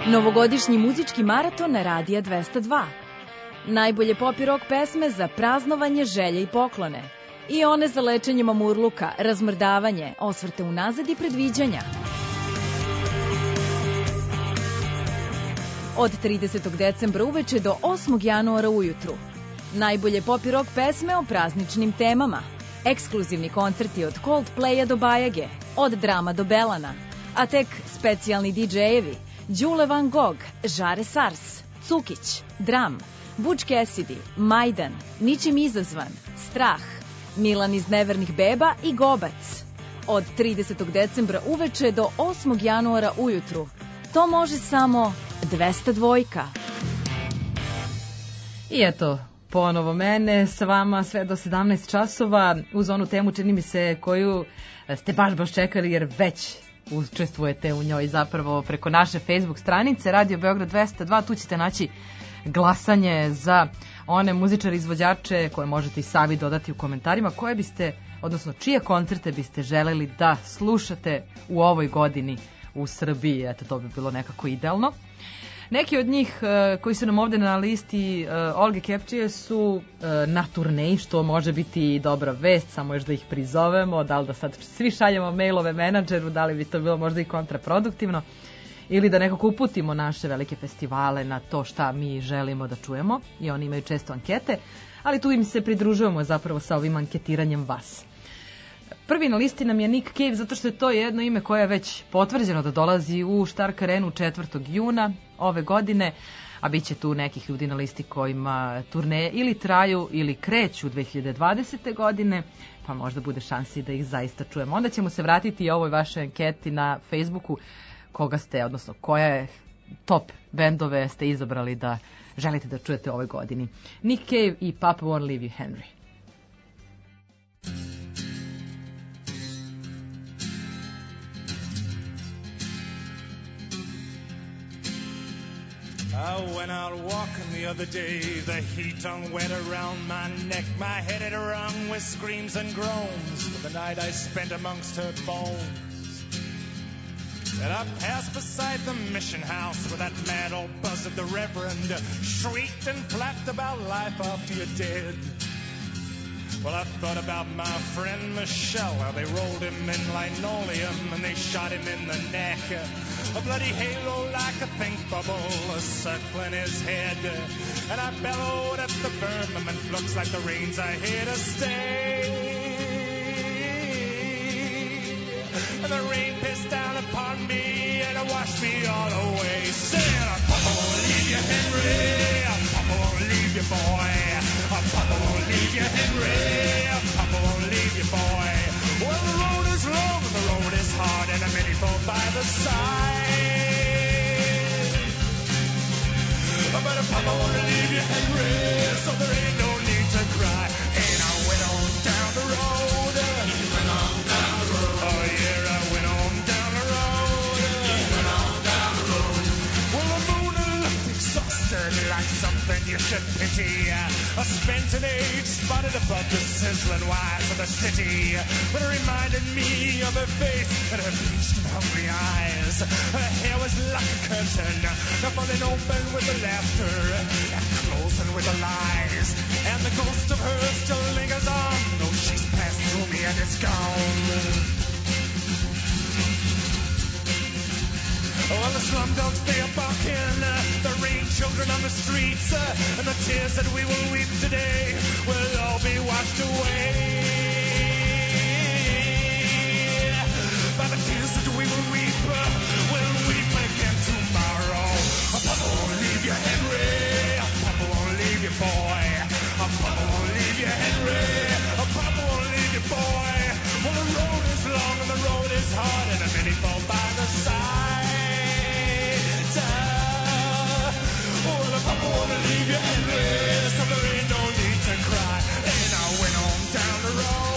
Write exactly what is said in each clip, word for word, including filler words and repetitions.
Novogodišnji muzički maraton na Radija dvesta dva. Najbolje pop i rock pesme za praznovanje, želje i poklone. I one za lečenje mamurluka, razmrdavanje, osvrte unazad i predviđanja. Od tridesetog decembra uveče do osmog januara ujutru. Najbolje pop i rock pesme o prazničnim temama. Ekskluzivni koncerti od Coldplaya do Bajage, od Drama do Belana. A tek specijalni didžejevi Đule Van Gogh, Žare Sars, Cukić, Dram, Butch Cassidy, Majdan, Ničim izazvan, Strah, Milan iz Nevernih beba i Gobac. Od tridesetog decembra uveče do osmog januara ujutru. To može samo dvesta dva. I eto, ponovo mene sa vama sve do sedamnaest časova uz onu temu, čini mi se, koju ste baš baš čekali, jer već učestvujete u njoj zapravo preko naše Facebook stranice Radio Beograd dvesta dva. Tu ćete naći glasanje za one muzičare izvođače koje možete i sami dodati u komentarima, koje biste, odnosno čije koncerte biste želeli da slušate u ovoj godini u Srbiji. Eto, to bi bilo nekako idealno. Neki od njih uh, koji su nam ovde na listi uh, Olge Kepčije su uh, na turneji, što može biti dobra vest, samo još da ih prizovemo, da li da sad svi šaljemo mailove menadžeru, da li bi to bilo možda i kontraproduktivno, ili da nekako uputimo naše velike festivale na to šta mi želimo da čujemo, i oni imaju često ankete, ali tu im se pridružujemo zapravo sa ovim anketiranjem vas. Prvi na listi nam je Nick Cave, zato što je to jedno ime koje je već potvrđeno da dolazi u Stark Arenu četvrtog juna ove godine, a bit će tu nekih ljudi na listi kojima turneje ili traju ili kreću dve hiljade dvadesete. godine, pa možda bude šansi da ih zaista čujemo. Onda ćemo se vratiti i ovoj vašoj anketi na Facebooku, koga ste, odnosno koje top bendove ste izabrali da želite da čujete ove godini. Nick Cave i Papa Won't Leave You Henry. I went out walking the other day, the heat hung wet around my neck, my head had rung with screams and groans for the night I spent amongst her bones. And I passed beside the mission house where that mad old buzzard, the Reverend, shrieked and flapped about life after you're dead. Well, I thought about my friend Michelle, how they rolled him in linoleum and they shot him in the neck. A bloody halo like a think bubble circling his head. And I bellowed at the firmament, looks like the rains are here to stay. And the rain pissed down upon me and it washed me all away. Said, Papa won't leave you, Henry. Papa won't leave you, boy. Papa won't leave you, Henry. Papa won't leave you, boy. Well, the road is long and the road is hard and many fall by the side. But if Papa won't leave you, Henry, so there ain't no need to cry. And I went on down the road. You went on down the road. Oh yeah, I went on down the road. You went on down the road. Well, the moon looked exhausted like something you should pity. A spent an age spotted above the sizzling wires of the city. But it reminded me of her face and her bleached and hungry eyes. Her hair was like a curtain, falling open with the laughter and closing with the lies. And the ghost of her still lingers on, though she's passed through me and is gone. Well, the slum dogs, they are barking, the rain children on the streets, and the tears that we will weep today will all be washed away. By the tears that we will weep, we'll weep again tomorrow. Papa won't leave you, Henry. Papa won't leave you, boy. Papa won't leave you, Henry. Papa won't leave you, boy. Well, the road is long and the road is hard, and many fall by the side. Well, Papa won't leave you, Henry, so there ain't no need to cry. And I went on down the road.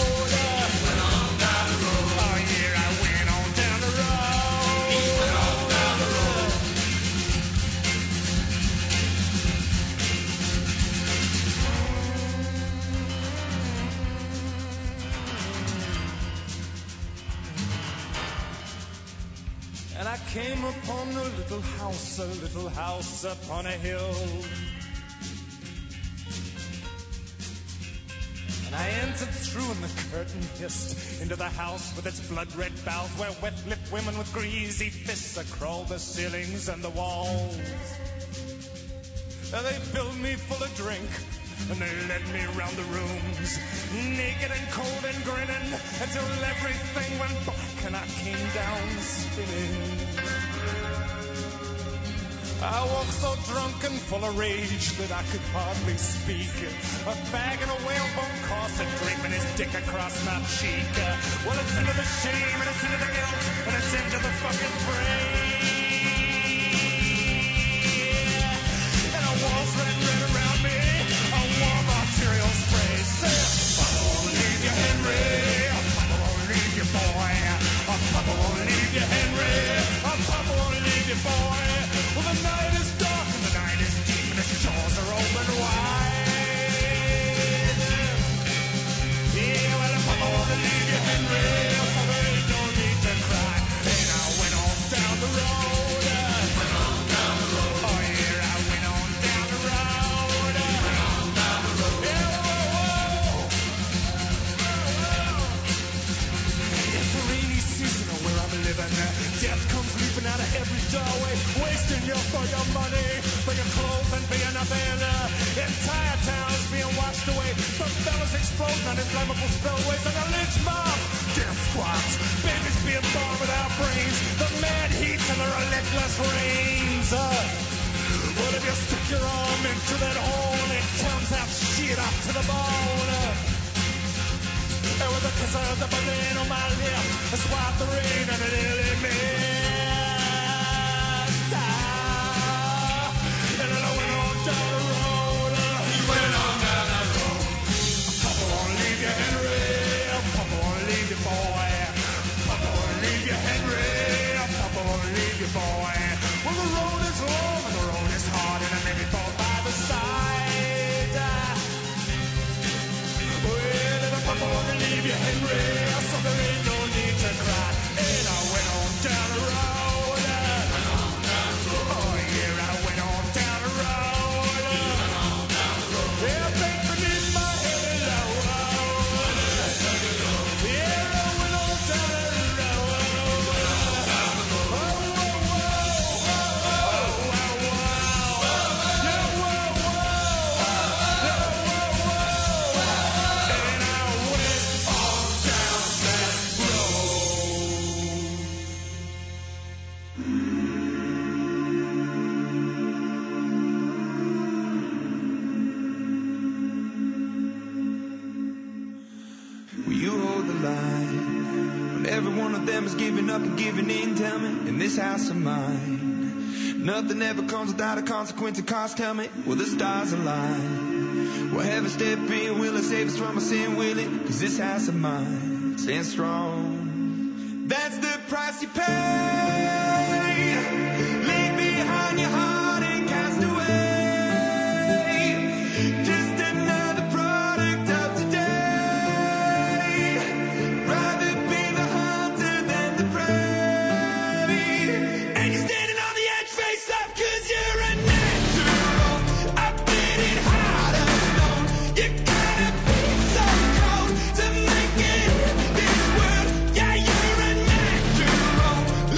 I came upon a little house, a little house upon a hill. And I entered through and the curtain hissed into the house with its blood-red boughs, where wet-lipped women with greasy fists crawled the ceilings and the walls. And they filled me full of drink, and they led me round the rooms, naked and cold and grinning, until everything went black and I came down spinning. I walked so drunk and full of rage that I could hardly speak. A bag and a whalebone corset draping his dick across my cheek. Well, it's into the shame and it's into the guilt and it's into the fucking brain. And a wall's running red around me. A warm arterial spray. Say, Papa won't leave you, Henry. Papa won't leave you, boy. Papa won't leave you, Henry. Papa won't leave you, boy. Well, the night is dark and the night is deep and the shores are open wide. Yeah, well, Papa won't leave you, Henry. Papa ain't no need to cry. And I went on down the road. Went on down the road. Oh, yeah, I went on down the road. Went on down the road. Yeah, whoa, whoa. It's the rainy season where I'm living. Death comes leaping out of every doorway, wasting your fucking money for your clothes and being nothing. Entire towns being washed away. Some fellas exploding on inflammable spillways and a lynch mob. Death squads, babies being born without brains. The mad heat and the relentless rains. Uh, well, if you stick your arm into that hole, it turns out shit up to the bone. Uh, And with a kiss of the balloon on my lip, I swiped the rain and it nearly missed. And then I went on down the road. He went on down the road. Papa won't leave you, Henry. Papa won't leave you, boy. Papa won't leave you, Henry. Papa won't leave you, boy. Well, the road is long and the road is hard and I maybe fall by the side. Well, Papa won't leave you, Henry, so there ain't no need to cry. And I went on down the road. Went on down the road. Oh, yeah, I went on down the road. Went on down the road. Yeah, back beneath my heavy load. Yeah, I went on down the road. Went on down the road. Oh, whoa, whoa, whoa, whoa, whoa, whoa. Yeah, whoa, whoa. Yeah, whoa, whoa. And I went on down that road. Will you hold the line when every one of them is giving up and giving in? Tell me, in this house of mine, nothing ever comes without a consequence and cost. Tell me, will the stars align? Will heaven step in? Will it save us from our sin? Will it? Cause this house of mine stands strong. That's the price you pay. Leave behind your heart and cast away. Just another product of today. Rather be the hunter than the prey. And you're standing on the edge face up cause you're a natural. I've been it hard alone. You gotta be so cold to make it in this world. Yeah, you're a natural.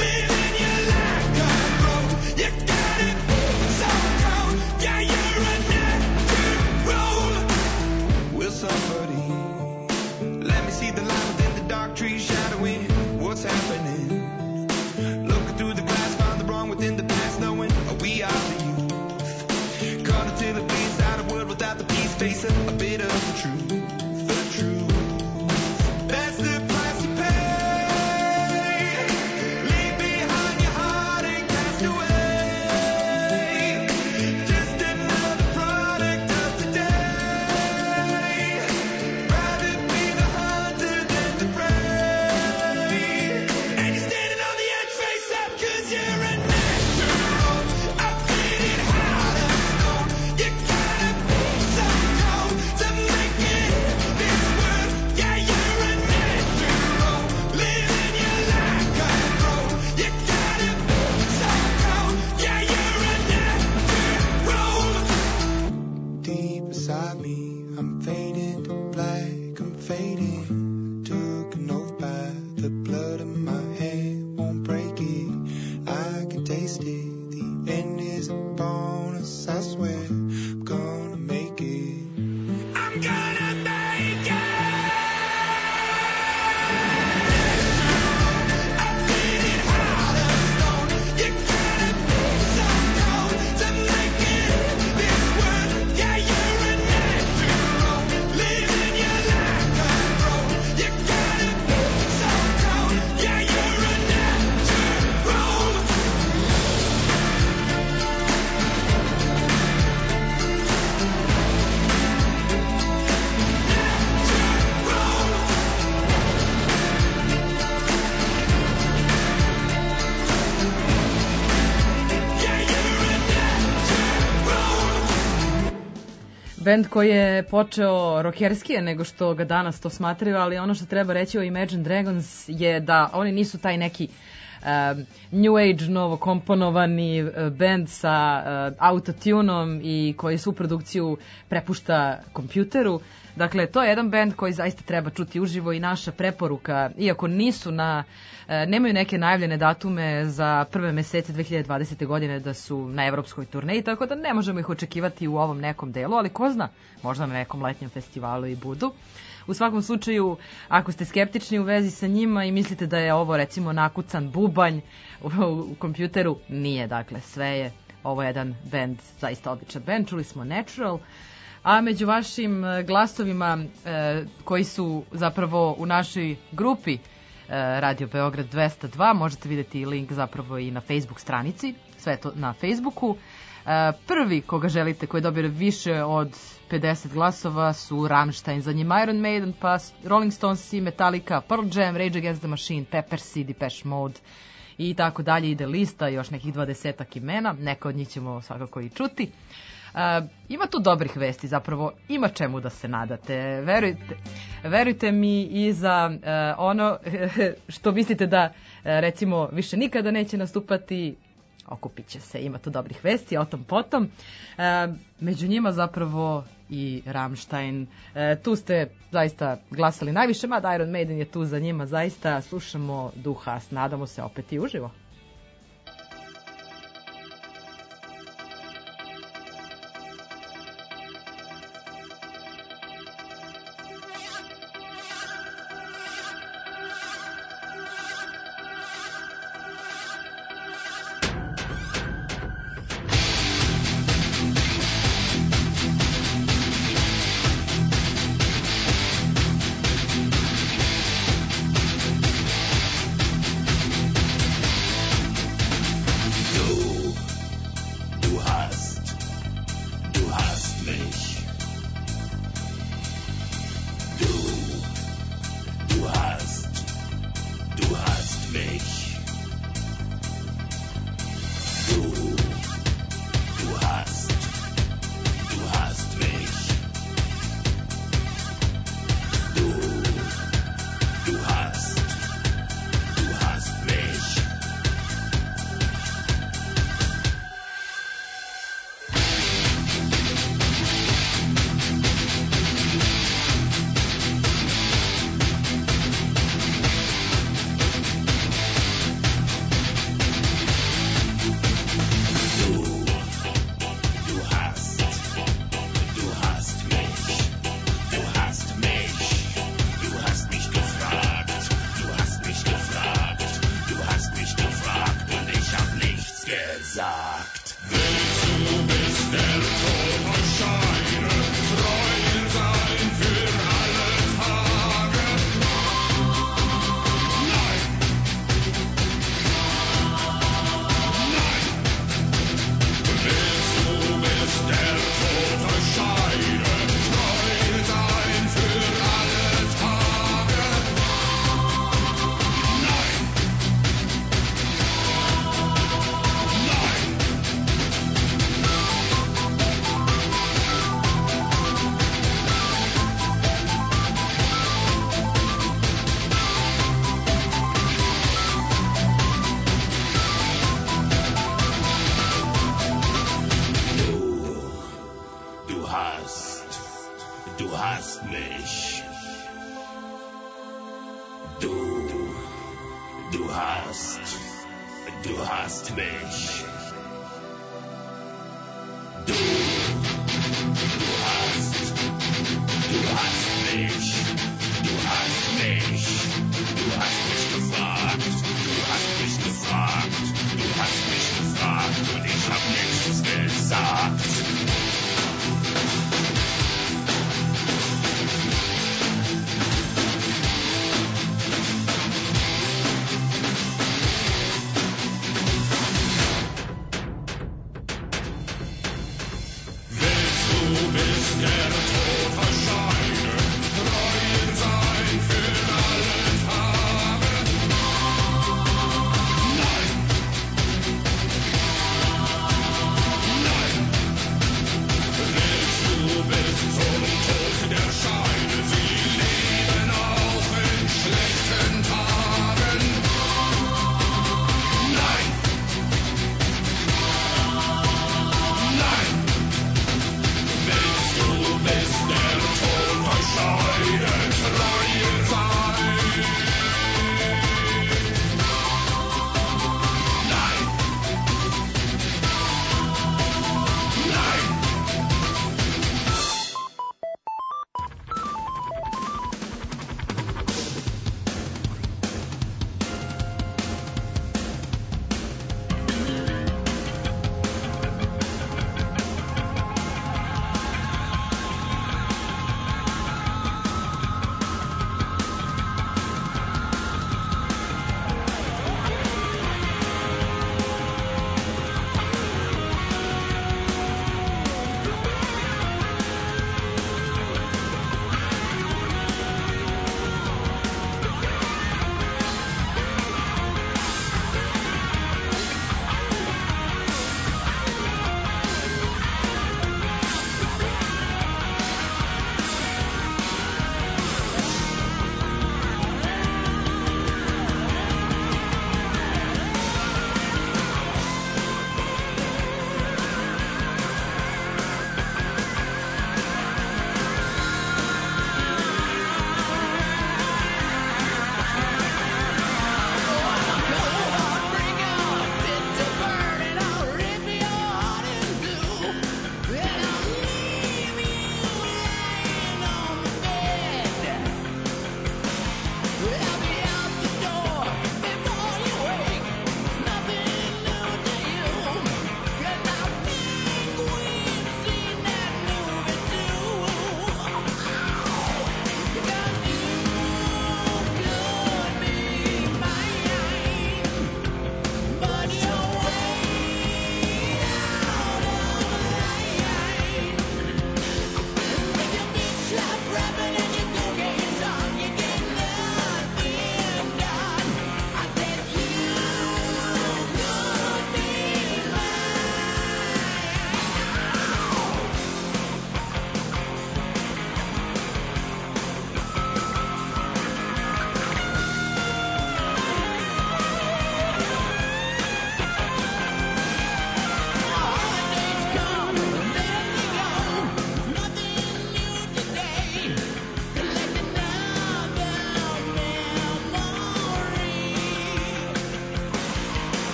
bend koji je počeo rockerskije nego što ga danas to smatraju, ali ono što treba reći o Imagine Dragons je da oni nisu taj neki uh, new age novo komponovani uh, band sa uh, autotunom i koji su produkciju prepušta kompjuteru. Dakle, to je jedan band koji zaista treba čuti uživo i naša preporuka, iako nisu na, e, nemaju neke najavljene datume za prve mesece dve hiljade dvadesete. godine da su na evropskoj turneji, tako da ne možemo ih očekivati u ovom nekom delu, ali ko zna, možda na nekom letnjem festivalu i budu. U svakom slučaju, ako ste skeptični u vezi sa njima i mislite da je ovo recimo nakucan bubanj u, u kompjuteru, nije, dakle, sve je ovo jedan band, zaista odličan band, čuli smo Natural. A među vašim glasovima e, koji su zapravo u našoj grupi e, Radio Beograd dvesta dva, možete vidjeti link zapravo i na Facebook stranici, sve to na Facebooku. E, prvi koga želite, koji je dobio više od pedeset glasova su Rammstein, za njim Iron Maiden, pa Rolling Stones, Metallica, Pearl Jam, Rage Against the Machine, Peppers, Depeche Mode i tako dalje, ide lista, još nekih dvadesetak imena, neka od njih ćemo svakako i čuti. Uh, ima tu dobrih vesti, zapravo ima čemu da se nadate. Verujte, verujte mi i za uh, ono što mislite da uh, recimo više nikada neće nastupati, okupit će se, ima tu dobrih vesti, o tom potom. Uh, među njima zapravo i Rammstein. Uh, tu ste zaista glasali najviše, mada Iron Maiden je tu za njima, zaista slušamo Duha, nadamo se opet i uživo.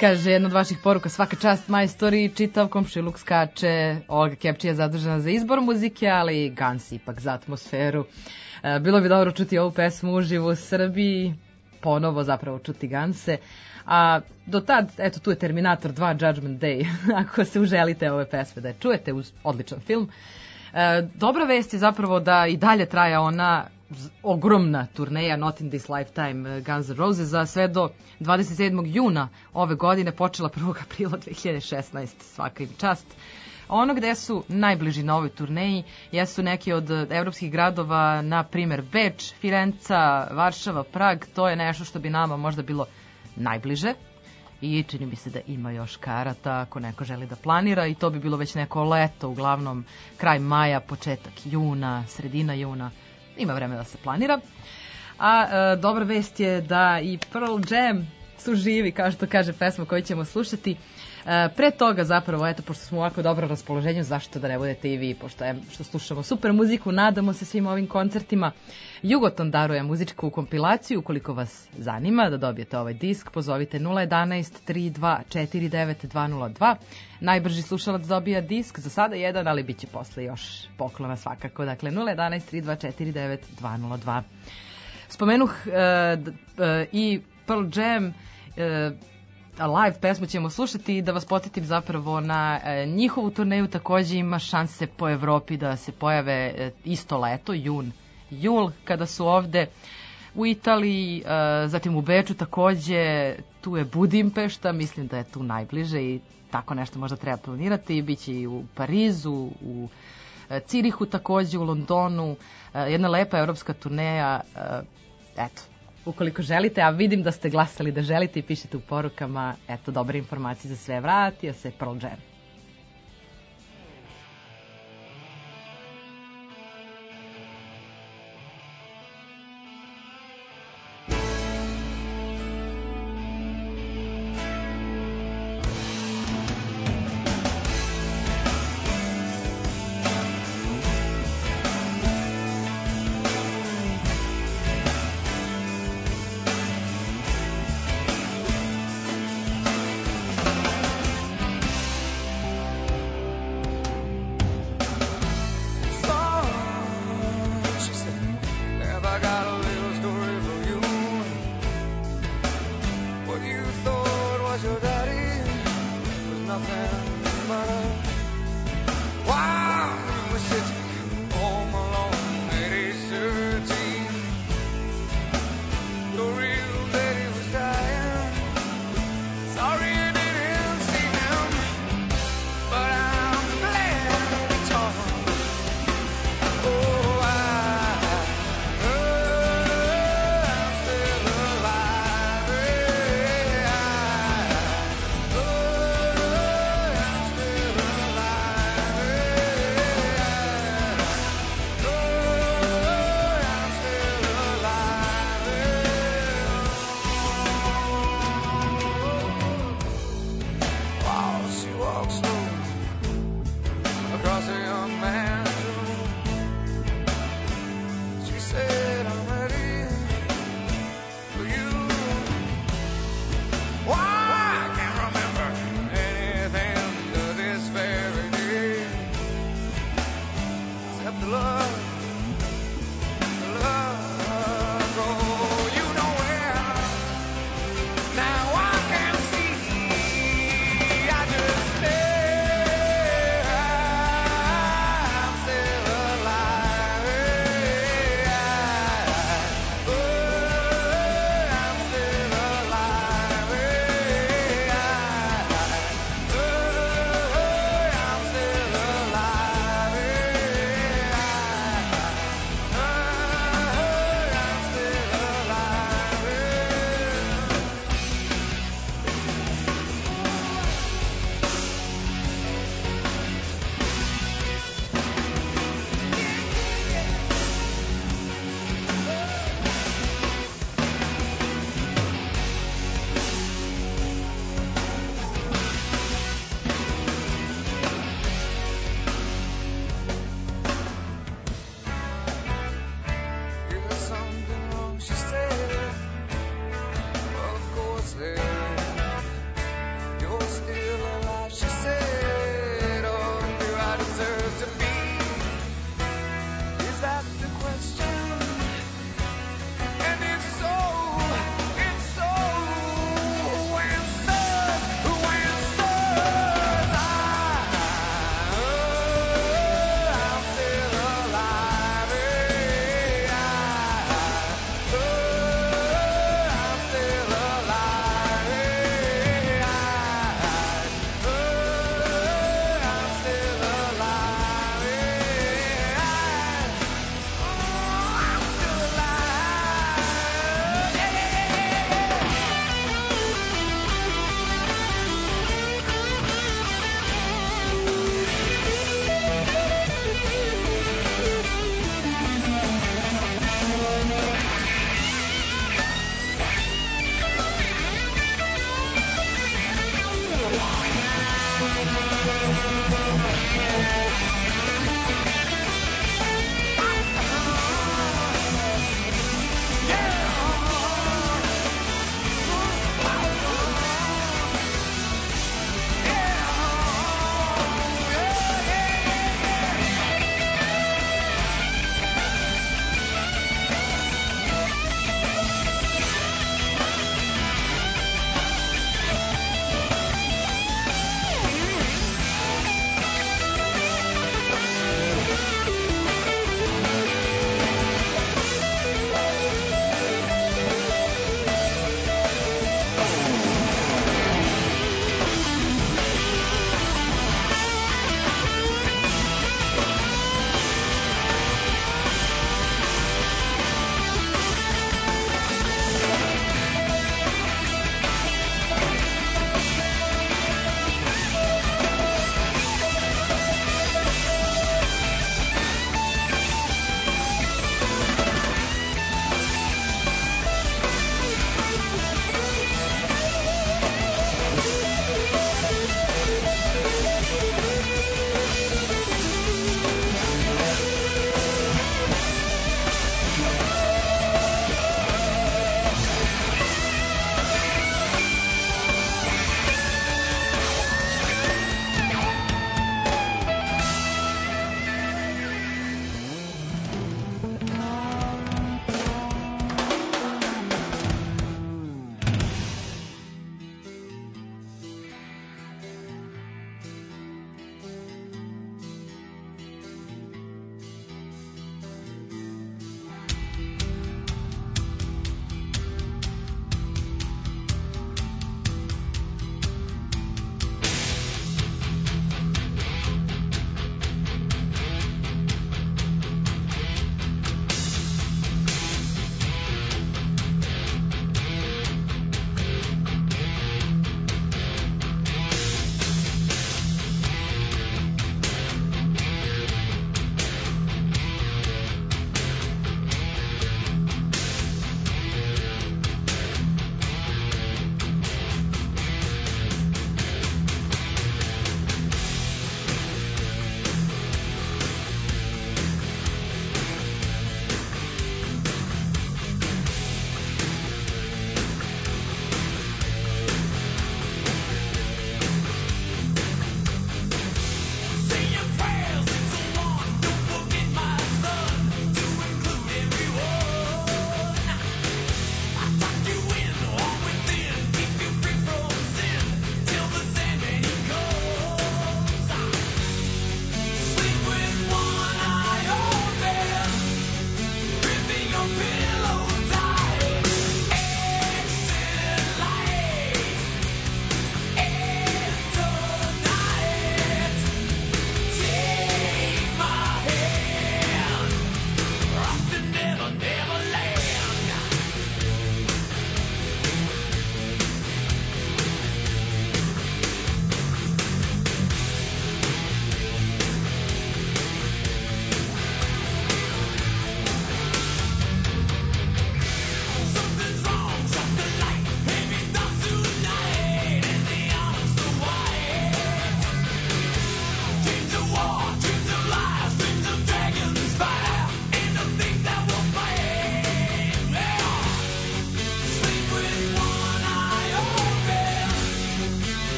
Kaže, jedna od vaših poruka, svaka čast majstori, čitav komšiluk skače, Olga Kepčija zadužena za izbor muzike, ali Guns ipak za atmosferu. E, bilo bi dobro čuti ovu pesmu uživo u Srbiji, ponovo zapravo čuti Gunse. A do tad, eto, tu je Terminator dva Judgment Day, ako se uželite ove pesme da je čujete, uz odličan film. E, dobra vest je zapravo da i dalje traja ona ogromna turneja Not in this Lifetime Guns N' Roses za sve do dvadeset sedmog juna ove godine, počela prvog aprila dve hiljade šesnaeste. Svaka im čast. Ono gde su najbliži na ovoj turneji jesu neki od evropskih gradova, na primer Beč, Firenca, Varšava, Prag. To je nešto što bi nama možda bilo najbliže i čini mi se da ima još karata ako neko želi da planira, i to bi bilo već neko leto, uglavnom kraj maja, početak juna, sredina juna. Ima vreme da se planira. A e, dobra vest je da i Pearl Jam su živi, kao što kaže pesma koju ćemo slušati. E, pre toga zapravo, eto, pošto smo u ovako dobro raspoloženju, zašto da ne budete i vi, pošto je, što slušamo super muziku, nadamo se svim ovim koncertima. Jugoton daruje muzičku kompilaciju, ukoliko vas zanima da dobijete ovaj disk, pozovite nula jedanaest tri dva četiri devet dva nula dva. Najbrži slušalac dobija disk, za sada jedan, ali bit će posle još poklona svakako. Dakle, nula jedanaest tri dva četiri devet dva nula dva. Spomenuh uh, uh, i Pearl Jam, uh, live pesmu ćemo slušati, i da vas podsjetim zapravo na uh, njihovu turneju. Takođe ima šanse po Evropi da se pojave uh, isto leto, jun, jul, kada su ovde u Italiji, uh, zatim u Beču takođe, tu je Budimpešta, mislim da je tu najbliže i tako nešto možda treba planirati. Biće i u Parizu, u uh, Cirihu takođe, u Londonu, uh, jedna lepa evropska turneja. Uh, eto, ukoliko želite, a vidim da ste glasali da želite i pišete u porukama, eto, dobre informacije za sve. Vratio se Pearl Jam.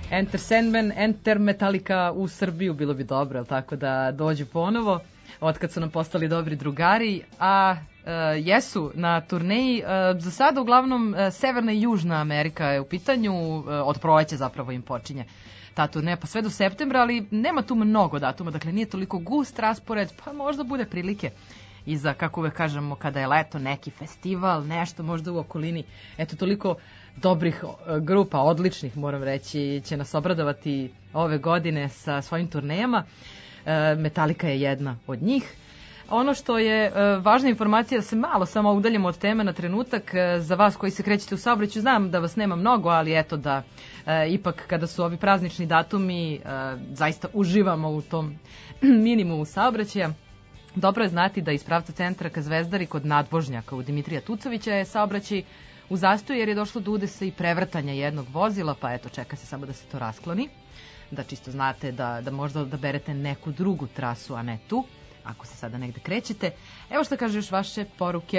Enter Sandman, Enter Metallica u Srbiju, bilo bi dobro, tako da dođu ponovo, otkad su nam postali dobri drugari, a e, jesu na turneji, e, za sada uglavnom e, Severna i Južna Amerika je u pitanju, e, od proleća zapravo im počinje ta turneja, pa sve do septembra, ali nema tu mnogo datuma, dakle nije toliko gust raspored, pa možda bude prilike i za, kako uvek kažemo, kada je leto, neki festival, nešto možda u okolini, eto toliko dobrih grupa, odličnih moram reći, će nas obradovati ove godine sa svojim turnejama. Metallica je jedna od njih. Ono što je važna informacija, da se malo samo udaljemo od teme na trenutak, za vas koji se krećete u saobraćaju, znam da vas nema mnogo, ali eto da ipak kada su ovi praznični datumi zaista uživamo u tom minimumu saobraćaja. Dobro je znati da iz pravca centra ka Zvezdari kod nadvožnjaka u Dimitrija Tucovića je saobraćaj u zastoju jer je došlo do udesa i prevrtanja jednog vozila, pa eto čeka se samo da se to raskloni, da čisto znate da, da možda odaberete neku drugu trasu, a ne tu, ako se sada negde krećete. Evo što kaže još vaše poruke.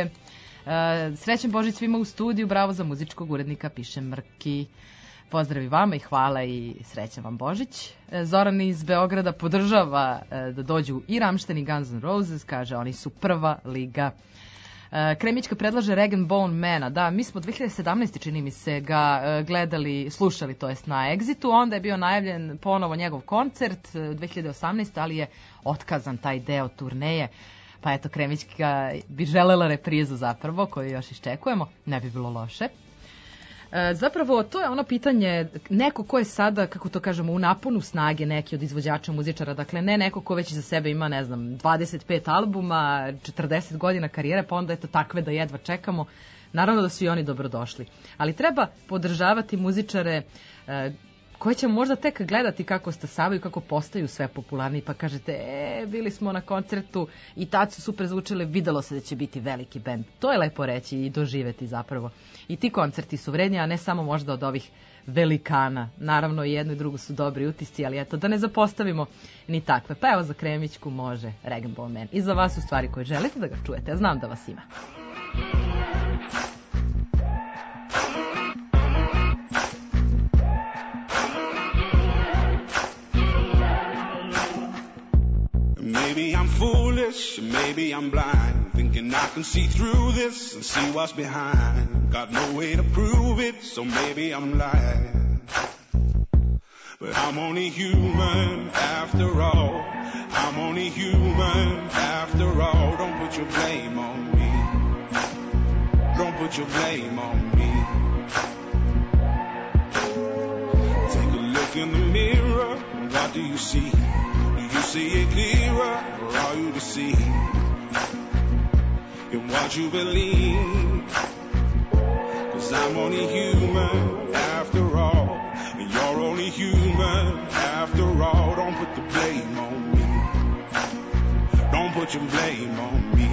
E, srećan Božić svima u studiju, bravo za muzičkog urednika, piše Mrki. Pozdravi vama i hvala i srećan vam Božić. E, Zoran iz Beograda podržava e, da dođu i Rammstein i Guns N' Roses, kaže oni su prva liga. Kremićka predlaže Rag and Bone Mana. Da, mi smo dve hiljade sedamnaeste čini mi se ga gledali, slušali to jest na Exitu, onda je bio najavljen ponovo njegov koncert dve hiljade osamnaeste ali je otkazan taj deo turneje. Pa eto, Kremićka bi želela reprizu zapravo, koju još iščekujemo, ne bi bilo loše. E, zapravo, to je ono pitanje, neko ko je sada, kako to kažemo, u naponu snage neki od izvođača muzičara, dakle ne neko ko već za sebe ima, ne znam, dvadeset pet albuma, četrdeset godina karijere, pa onda eto takve da jedva čekamo, naravno da su i oni dobrodošli. Ali treba podržavati muzičare e, koje će možda tek gledati kako stasavaju, kako postaju sve popularniji, pa kažete, e, bili smo na koncertu i tad su super zvučile, videlo se da će biti veliki bend. To je lepo reći i doživeti zapravo. I ti koncerti su vredni, a ne samo možda od ovih velikana. Naravno i jedno i drugo su dobri utisci, ali eto, da ne zapostavimo ni takve. Pa evo za Kremićku može Rag and Bone Man. I za vas u stvari koji želite da ga čujete, ja znam da vas ima. Maybe I'm foolish, maybe I'm blind, thinking I can see through this and see what's behind. Got no way to prove it, so maybe I'm lying. But I'm only human after all. I'm only human after all. Don't put your blame on me. Don't put your blame on me. Take a look in the mirror, what do you see? You see it clearer, or are you deceived in what you believe? Cause I'm only human after all, and you're only human after all. Don't put the blame on me. Don't put your blame on me.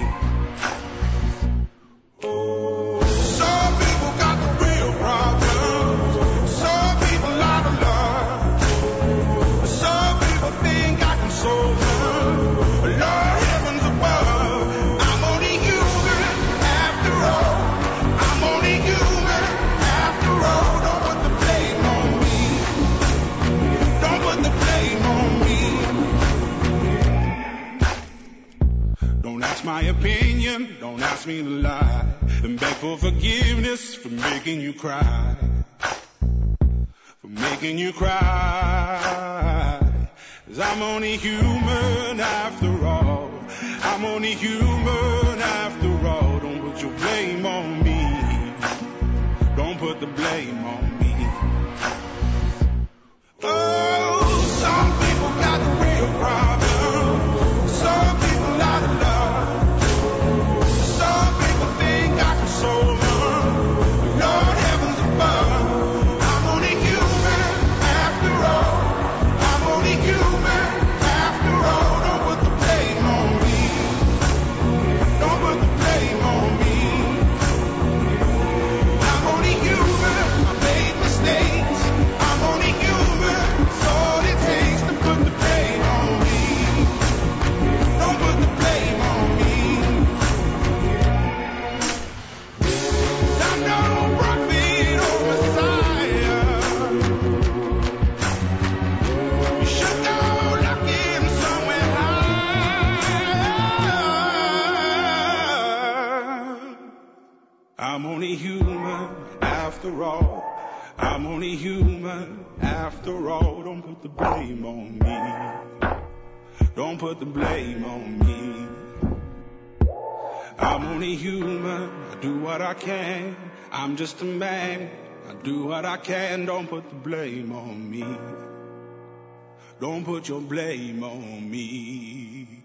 Oh, some people got the real problems. Some people out of love. Some people think I can solve them. Lord heavens above, I'm only human after all. I'm only human after all. Don't put the blame on me. Don't put the blame on me. Don't ask my opinion, don't ask me to lie, and beg for forgiveness for making you cry, for making you cry. Cause I'm only human after all. I'm only human after all. Don't put your blame on me. Don't put the blame on me. Oh, some people got the real problem. Some people out of love. Some people think I can solve them. Lord heavens above, I'm only human after all. I'm only human after all. Don't put the blame on me. Don't put the blame on me. I'm only human. I made mistakes. I'm only human. I'm only human after all. Don't put the blame on me. Don't put the blame on me. I'm only human. I do what I can. I'm just a man. I do what I can. Don't put the blame on me. Don't put your blame on me.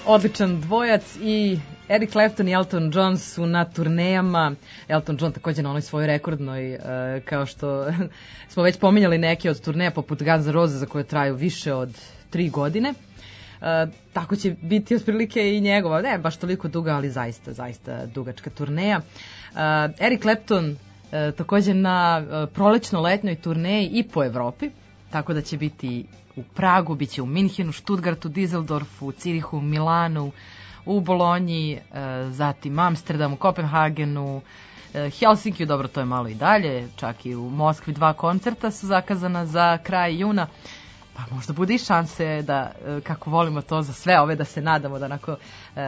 odličan dvojac i Eric Clapton i Elton John su na turnejama. Elton John također na onoj svojoj rekordnoj, uh, kao što smo već pominjali neke od turneja poput Guns N' Roses za koje traju više od tri godine. Uh, tako će biti otprilike i njegova, ne baš toliko duga, ali zaista, zaista dugačka turneja. Uh, Eric Clapton uh, također na uh, prolećno-letnjoj turneji i po Evropi, tako da će biti u Pragu, bit će u Minhenu, Stuttgartu, Düsseldorfu, Cirihu, Milanu, u Bolonji, zatim Amsterdamu, Kopenhagenu, Helsinkiju, dobro, to je malo i dalje, čak i u Moskvi dva koncerta su zakazana za kraj juna, pa možda bude i šanse da, kako volimo to za sve ove, da se nadamo da onako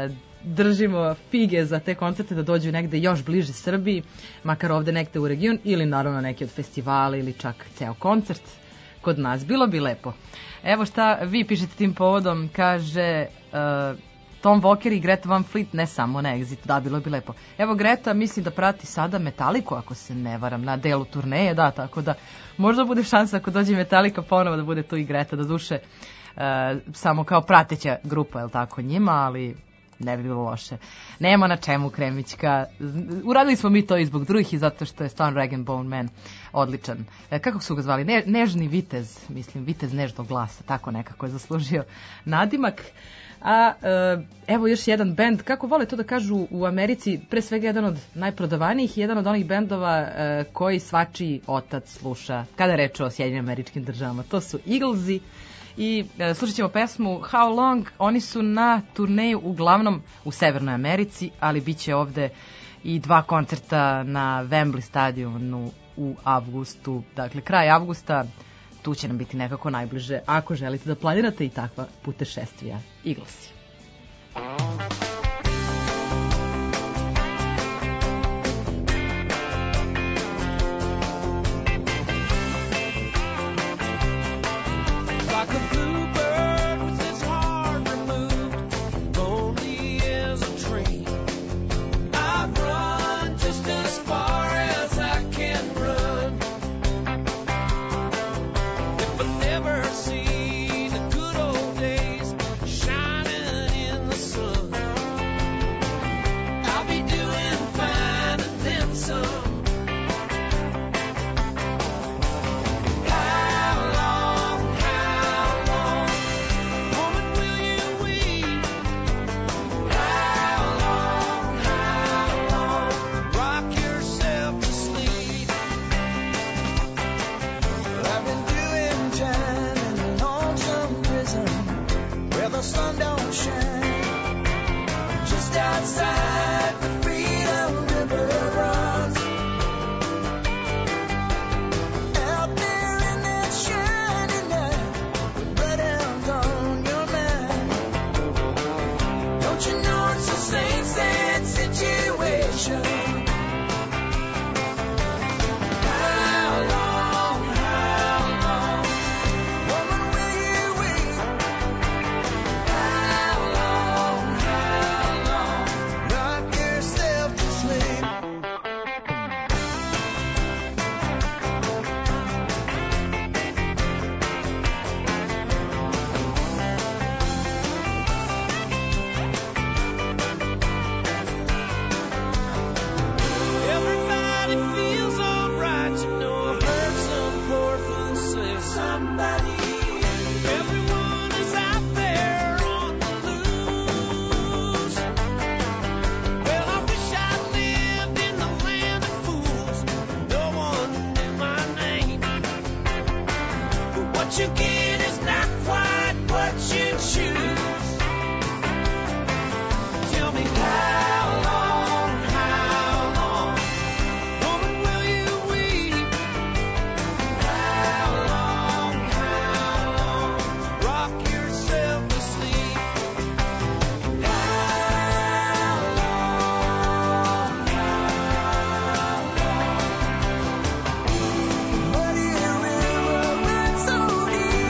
držimo fige za te koncerte, da dođu negde još bliže Srbiji, makar ovde negde u region, ili naravno neki od festivala ili čak ceo koncert kod nas. Bilo bi lepo. Evo šta vi pišete tim povodom, kaže uh, Tom Walker i Greta Van Fleet, ne samo na Exitu, da, bilo bi lepo. Evo Greta mislim da prati sada Metalliku, ako se ne varam, na delu turneje, da, tako da možda bude šansa ako dođe Metallica ponovo da bude tu i Greta, da duše uh, samo kao prateća grupa, je li tako, njima, ali ne bi bilo loše. Nema na čemu, Kremićka. Uradili smo mi to i zbog drugih i zato što je stvarno Rag and Bone Man odličan. E, kako su ga zvali? Ne, nežni vitez, mislim, vitez nežnog glasa, tako nekako je zaslužio nadimak. A e, evo još jedan bend, kako vole to da kažu u Americi, pre svega jedan od najprodavanijih i jedan od onih bendova e, koji svačiji otac sluša kada reče o Sjedinjenim Američkim Državama. To su Eaglesi i e, slušat ćemo pesmu How Long. Oni su na turneju uglavnom u Severnoj Americi, ali bit će ovde i dva koncerta na Wembley stadionu u avgustu, dakle kraj avgusta. Tu će nam biti nekako najbliže ako želite da planirate i takva putešestvija. Eaglesi. Muddy river runs so deep.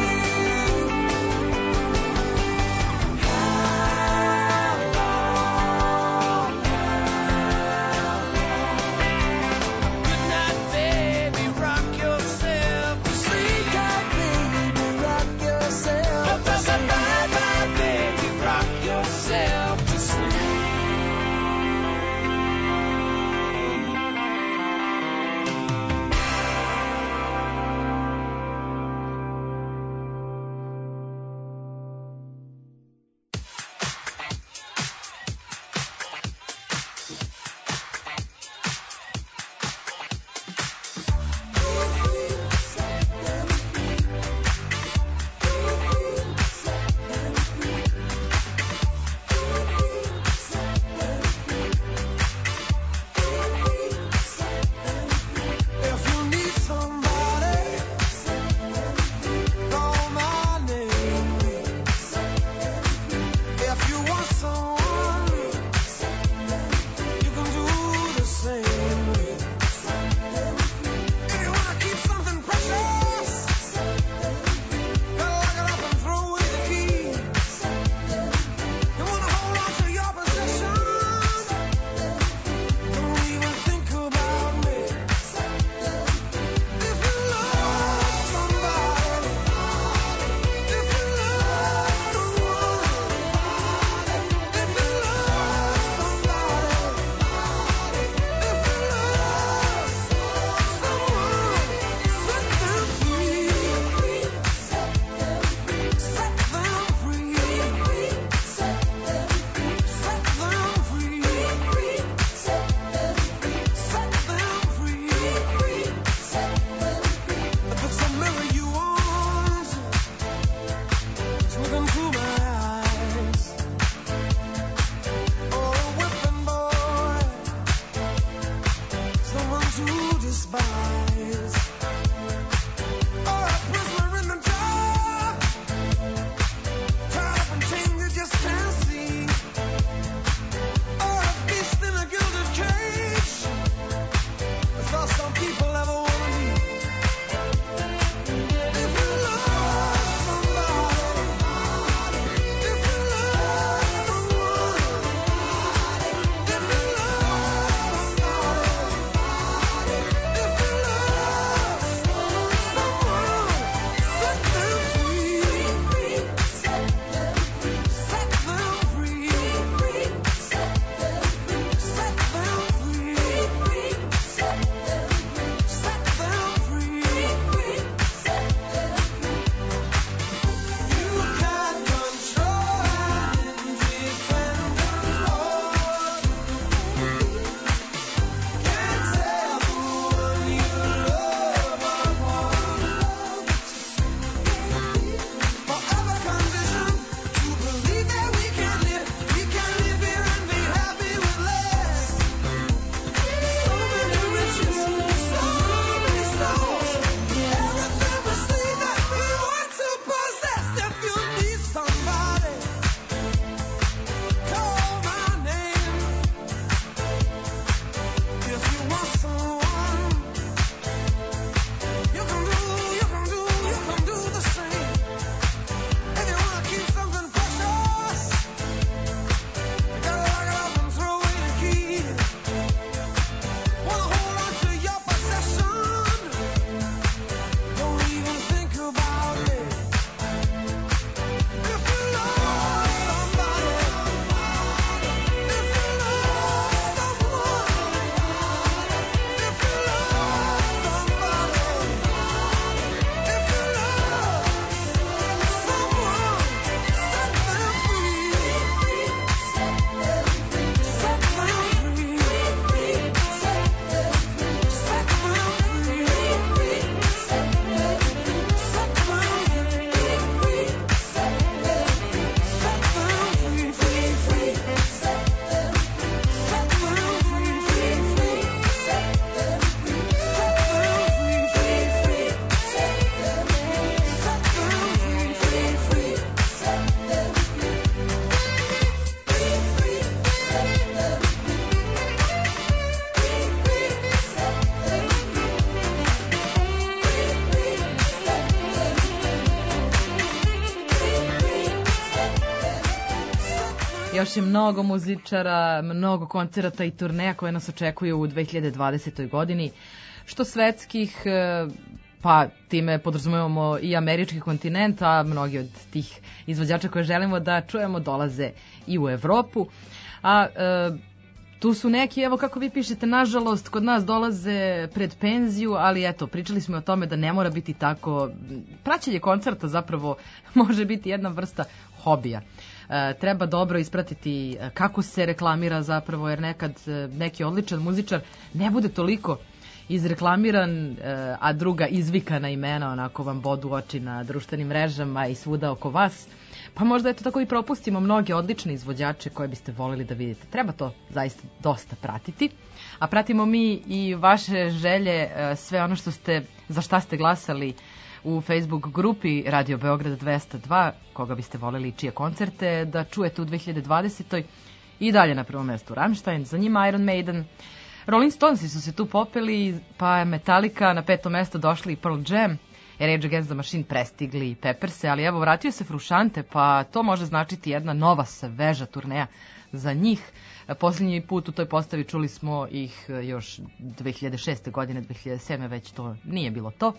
Još je mnogo muzičara, mnogo koncerata i turneja koje nas očekuju u dve hiljade dvadesetoj godini, što svetskih, pa time podrazumevamo i američki kontinent, a mnogi od tih izvođača koje želimo da čujemo dolaze i u Evropu. A e, tu su neki, evo kako vi pišete, nažalost, kod nas dolaze pred penziju, ali eto, pričali smo o tome da ne mora biti tako. Praćenje koncerta zapravo može biti jedna vrsta hobija. E, treba dobro ispratiti kako se reklamira zapravo, jer nekad neki odličan muzičar ne bude toliko izreklamiran, a druga izvikana imena onako vam bodu oči na društvenim mrežama i svuda oko vas. Pa možda eto tako i propustimo mnoge odlične izvođače koje biste volili da vidite. Treba to zaista dosta pratiti. A pratimo mi i vaše želje, sve ono što ste, za šta ste glasali u Facebook grupi Radio Beograd dvesta dva, koga biste voleli i čije koncerte da čujete u dve hiljade dvadesetoj. I dalje na prvom mestu Rammstein, za njima Iron Maiden. Rolling Stonesi su se tu popeli, pa je Metallica na peto mesto došli i Pearl Jam, Rage Against the Machine prestigli i Pepperse, ali evo vratio se Frušante, pa to može značiti jedna nova sveža turneja za njih. Posljednji put u toj postavi čuli smo ih još dve hiljade šeste godine, dve hiljade sedme već to nije bilo to.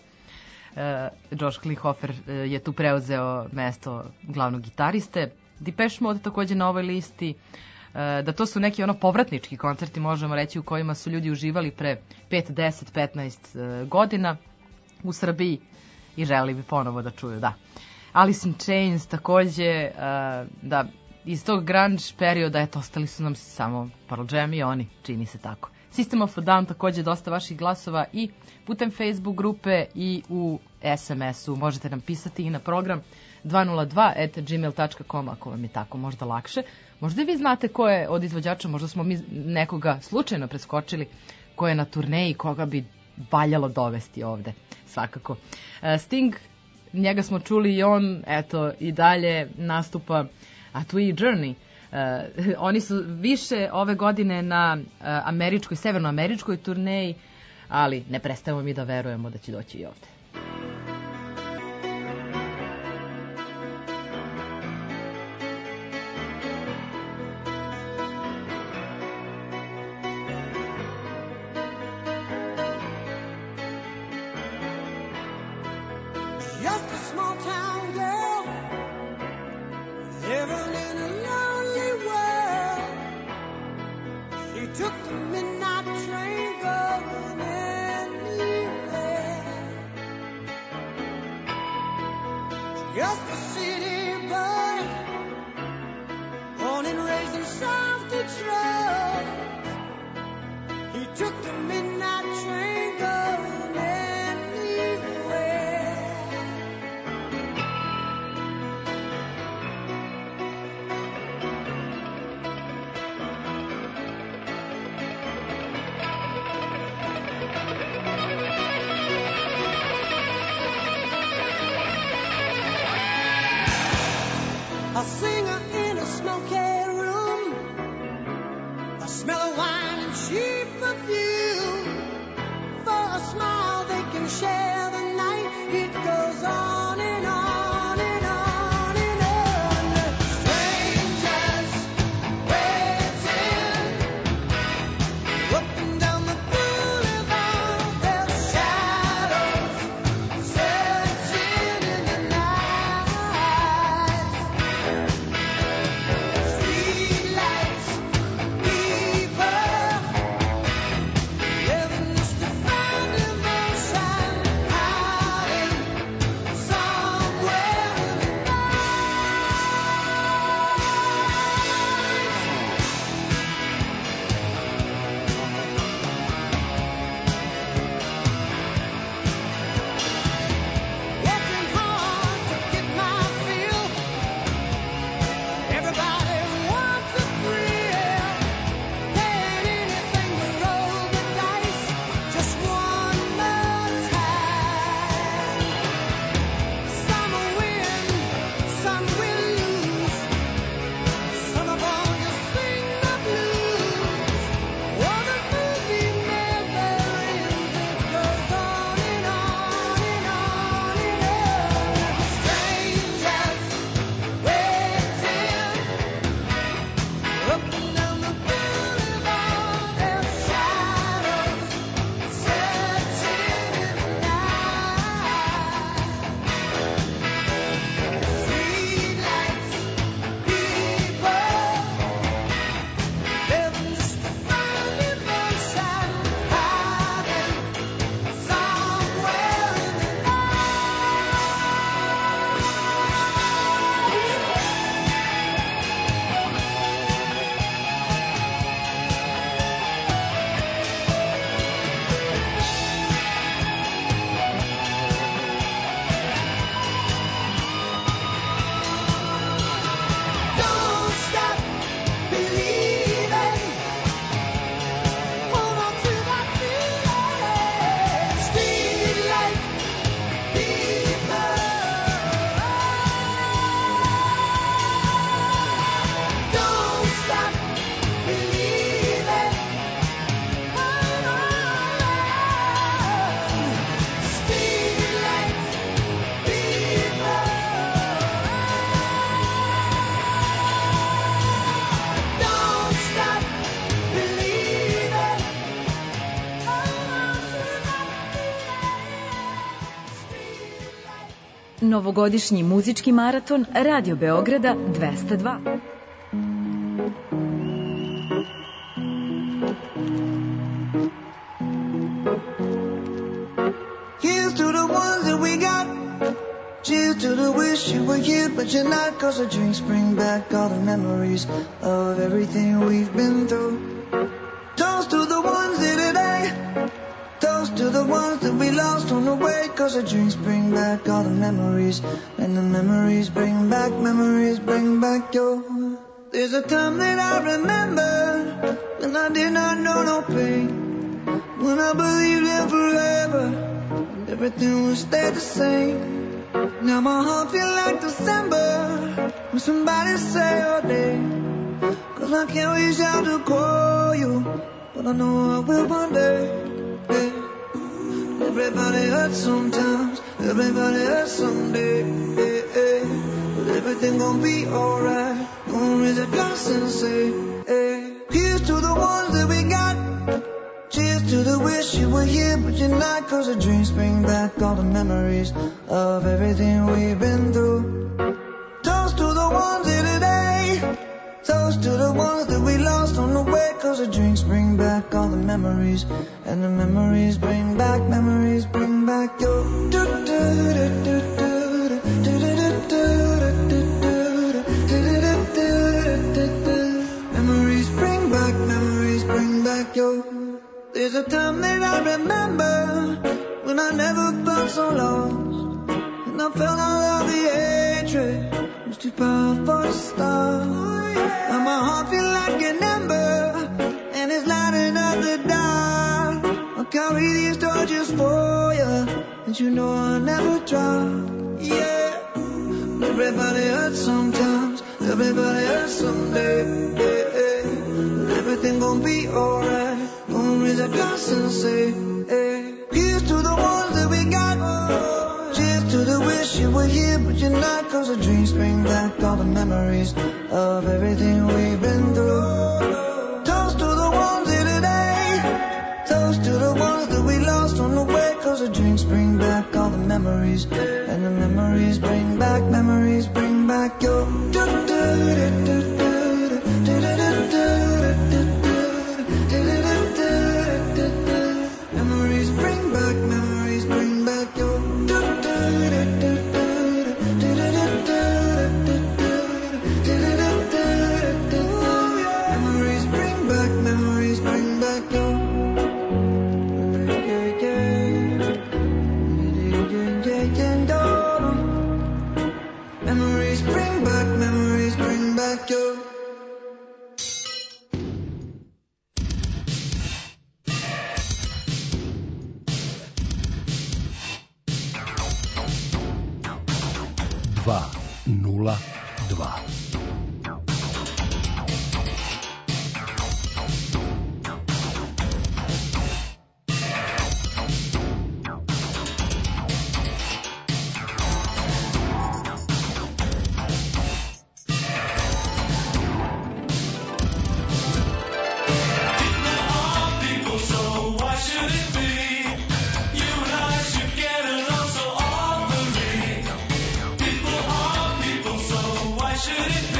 Josh Klinghoffer je tu preuzeo mesto glavnog gitariste. Depeche Mode takođe na ovoj listi. Da to su neki ono povratnički koncerti, možemo reći, u kojima su ljudi uživali pre pet, deset, petnaest godina u Srbiji i želeli bi ponovo da čuju, da. Alice in Chains takođe, da, iz tog grunge perioda, eto, ostali su nam samo Pearl Jam i oni, čini se tako. System of a Down takođe dosta vaših glasova i putem Facebook grupe i u es em esu. Možete nam pisati i na program dva nula dva at gmail dot com ako vam je tako možda lakše. Možda i vi znate ko je od izvođača, možda smo mi nekoga slučajno preskočili, ko je na turneji, koga bi valjalo dovesti ovde, svakako. Sting, njega smo čuli i on, eto, i dalje nastupa, a tu i Journey. Uh, oni su više ove godine na uh, američkoj, severnoameričkoj turneji, ali ne prestajemo mi da verujemo da će doći i ovde. Just a small town girl living in a lonely world. She took the midnight train going anywhere. Just a city boy, born and raised in South Detroit. He took the midnight train going anywhere. A singer in a smoky room, a smell of wine and cheap perfume. Novogodišnji muzički maraton Radio Beograda dvesta dva. Here's to the ones that we got. Cheers to the wish you were here, but you're not. Cause the drinks bring back all the memories of everything we've been through. Toast to the ones here today. Toast to the ones that we lost on the way. Cause the drinks bring back all the memories. And the memories bring back, memories bring back your. There's a time that I remember when I did not know no pain. When I believed in forever, everything would stay the same. Now my heart feel like December when somebody say your name. Cause I can't reach out to call you, but I know I will one day. Yeah. Everybody hurts sometimes, everybody hurts someday. Yeah, yeah. But everything gon' be alright. Gonna raise a glass and say, yeah. Here's to the ones that we got. Cheers to the wish you were here, but you're not. Cause the dreams bring back all the memories of everything we've been through. Toast to the ones here today. Toast to the ones that we lost on the way. Cause the drinks bring back all the memories. And the memories bring back, memories bring back your. Memories bring back, memories bring back your. There's a time that I remember when I never felt so lost. And I felt all of the hatred was too powerful to stop. And my heart feel like an ember, and it's lighting up the dark. I'll carry these torches for you, and you know I'll never drop. Yeah, everybody hurts sometimes, everybody hurts someday. Yeah, yeah. But everything gon' be alright. Gonna raise a glass and say, hey. Here's to the ones that we got. Cheers to the wish you were here, but you're not. Cause the dreams bring back all the memories of everything we've been through. Toast to the ones here today. Toast to the ones that we lost on the way. Cause the drinks bring back all the memories. And the memories bring back, memories bring back your. Memories bring back, memories bring back your. Memories bring back, memories bring back your. Memories bring back, memories bring back your. dva nula dva. Should it be?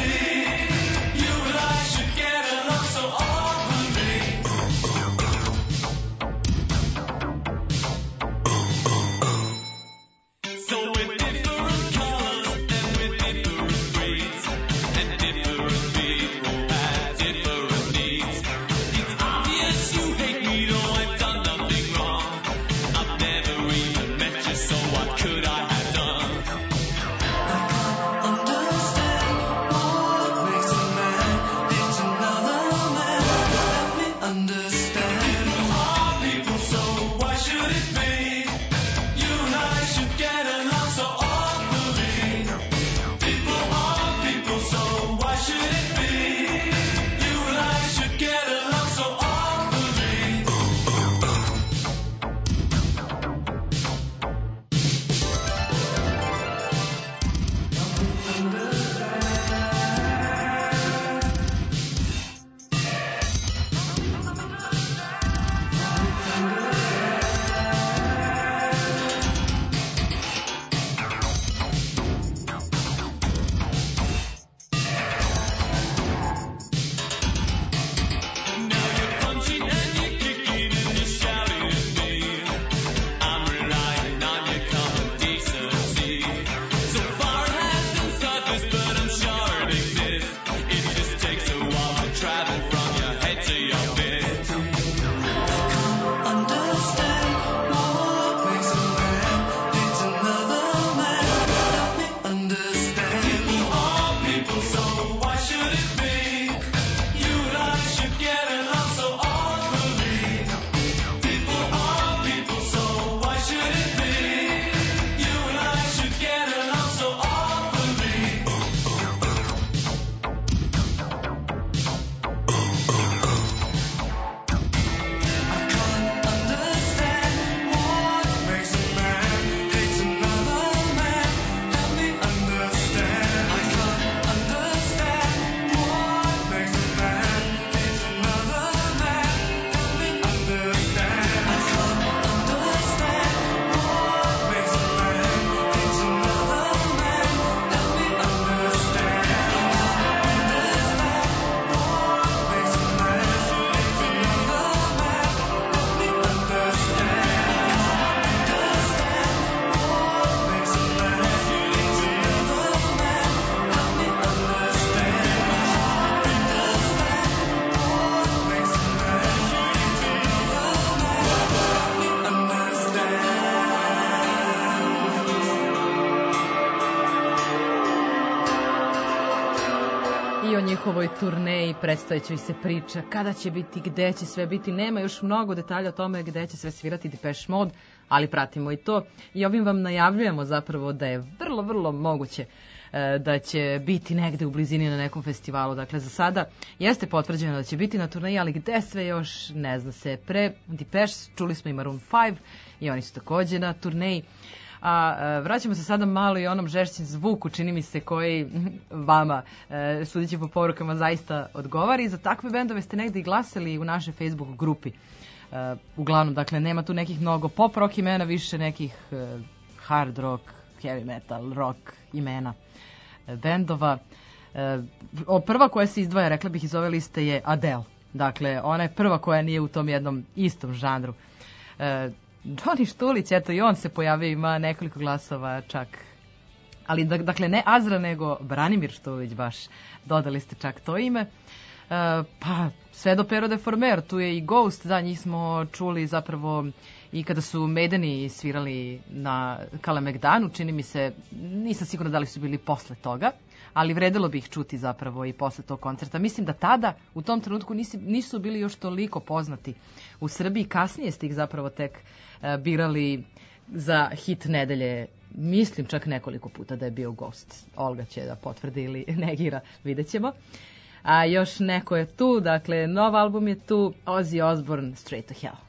I o njihovoj turneji predstojećoj se priča, kada će biti, gde će sve biti, nema još mnogo detalja o tome gde će sve svirati Depeche Mode, ali pratimo i to i ovim vam najavljujemo zapravo da je vrlo, vrlo moguće e, da će biti negde u blizini na nekom festivalu. Dakle, za sada jeste potvrđeno da će biti na turneji, ali gde sve još ne zna se. Pre Depeche čuli smo i Maroon five i oni su takođe na turneji. A e, vraćamo se sada malo i onom žešćem zvuku, čini mi se, koji vama, e, sudeći po porukama, zaista odgovara. I za takve bendove ste negde i glasali u našoj Facebook grupi. E, uglavnom, dakle, nema tu nekih mnogo pop rock imena, više nekih e, hard rock, heavy metal, rock imena e, bendova. E, o, prva koja se izdvaja, rekla bih, iz ove liste je Adele. Dakle, ona je prva koja nije u tom jednom istom žanru. E, Johnny Štulić, eto i on se pojavio, ima nekoliko glasova čak. Ali dakle ne Azra nego Branimir Štulić, baš dodali ste čak to ime. E, pa sve do Pero de Former, tu je i Ghost, da, njih smo čuli zapravo i kada su Maideni svirali na Kalemegdanu, čini mi se, nisam sigurna da li su bili posle toga, ali vredelo bi ih čuti zapravo i posle tog koncerta. Mislim da tada, u tom trenutku, nisu, nisu bili još toliko poznati u Srbiji. Kasnije ste ih zapravo tek e, birali za hit nedelje. Mislim čak nekoliko puta da je bio Ghost. Olga će da potvrdi ili negira, vidjet ćemo. A još neko je tu, dakle, nov album je tu, Ozzy Osbourne, Straight to Hell.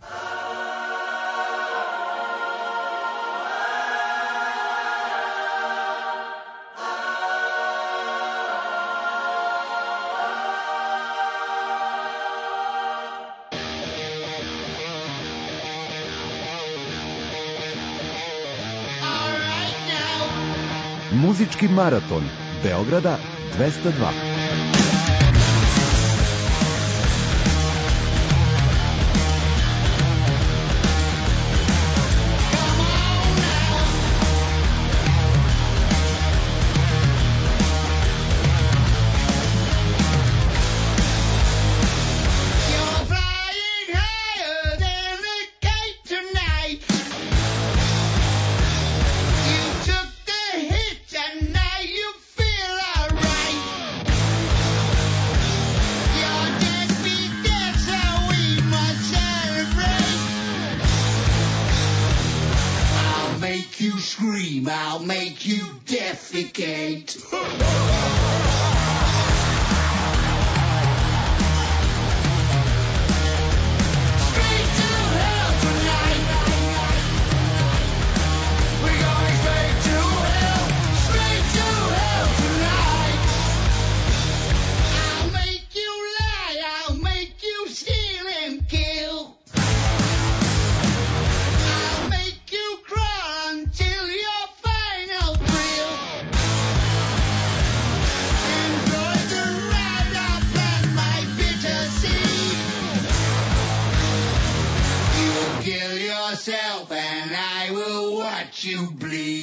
Muzički maraton Beograda dvesta dva. I'll make you defecate. And I will watch you bleed.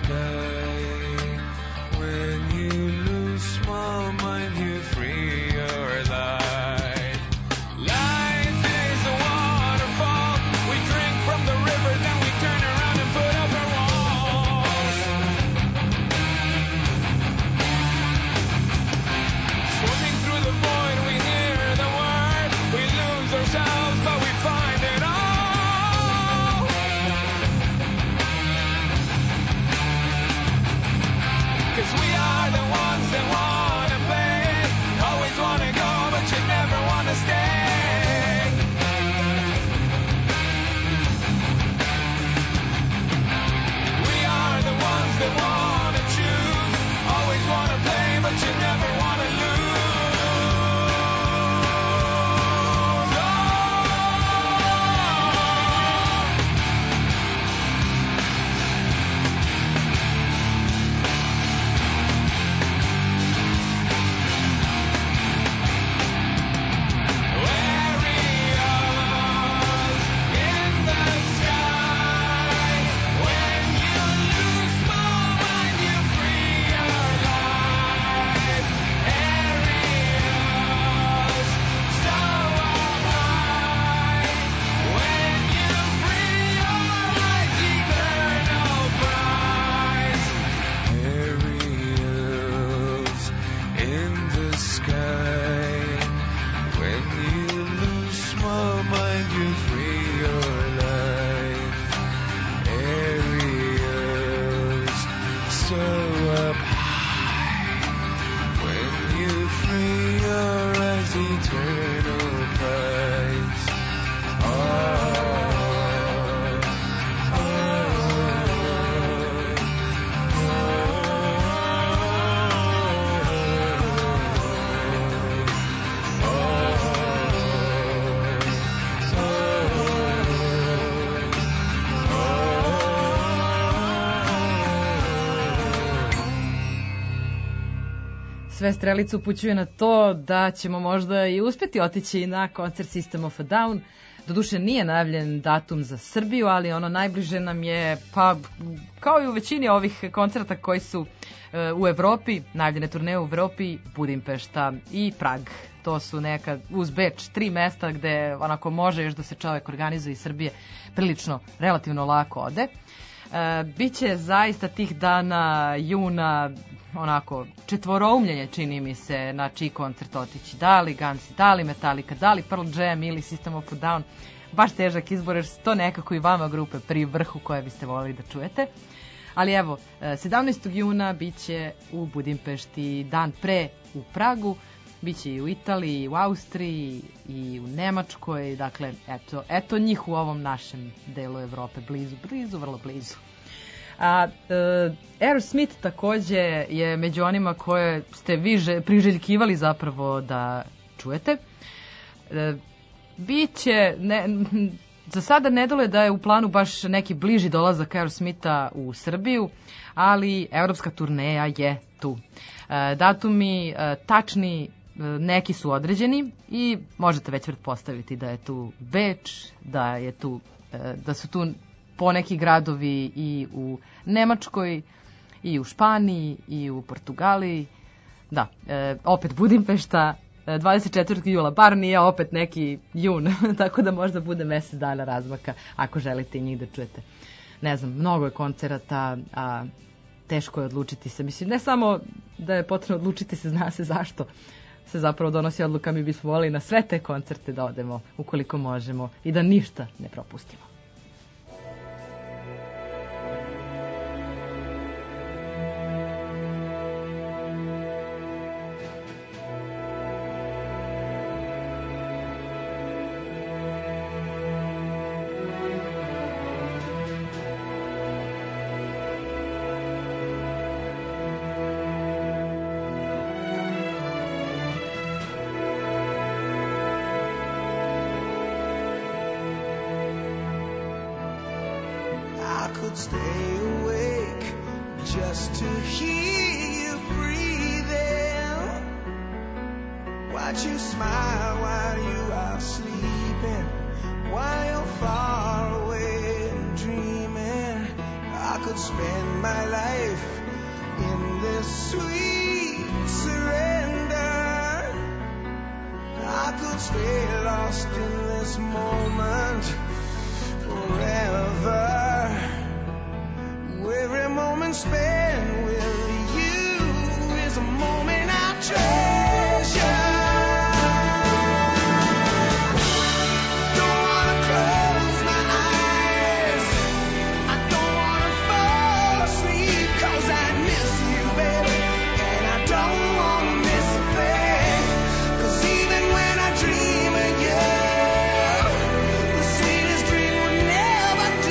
sky. When you lose small mind, you free your life. Life is a waterfall. We drink from the river, then we turn around and put up our walls. Swimming through the void, we hear the word. We lose ourselves, but we find it all. 'Cause we are the ones that wanna play. Always wanna go, but you never wanna stay. We are the ones that wanna choose. Always wanna play, but you never wanna lose. Sve strelice upućuje na to da ćemo možda i uspjeti otići na koncert System of a Down. Doduše nije najavljen datum za Srbiju, ali ono najbliže nam je, pa kao i u većini ovih koncerta koji su e, u Evropi, najavljene turneje u Evropi, Budimpešta i Prag. To su neka, uz Beč, tri mesta gde onako može još da se čovjek organizuje iz Srbije, prilično, relativno lako ode. E, Biće zaista tih dana juna onako četvoroumljenje, čini mi se, na čiji koncert otići. Da li Guns, da li Metallica, da li Pearl Jam ili System of a Down. Baš težak izbor jer su to nekako i vama grupe pri vrhu koje biste volili da čujete. Ali evo, sedamnaestog juna biće u Budimpešti, dan pre u Pragu, biće i u Italiji, i u Austriji, i u Nemačkoj. Dakle, eto, eto njih u ovom našem delu Evrope, blizu, blizu, vrlo blizu. A e, Aerosmith takođe je među onima koje ste vi že, priželjkivali zapravo da čujete. E, Biće, ne, za sada ne dole da je u planu baš neki bliži dolazak Aerosmitha u Srbiju, ali evropska turneja je tu. E, datumi e, tačni, e, neki su određeni i možete već pretpostaviti da je tu Beč, da je tu, e, da su tu poneki gradovi i u Nemačkoj, i u Španiji, i u Portugaliji. Da, e, opet Budimpešta, dvadeset četvrtog jula, bar nije opet neki jun, tako da možda bude mjesec dana razmaka, ako želite i njih da čujete. Ne znam, mnogo je koncerata, a teško je odlučiti se. Mislim, ne samo da je potrebno odlučiti se, zna se zašto se zapravo donosi odluka, mi bismo volili na sve te koncerte da odemo, ukoliko možemo, i da ništa ne propustimo. Stay awake just to hear you breathing. Watch you smile while you are sleeping, while you're far away dreaming. I could spend my life in this sweet surrender. I could stay lost in this moment forever. Every moment spent with you is a moment I treasure. Dream of you, the sweetest dream would never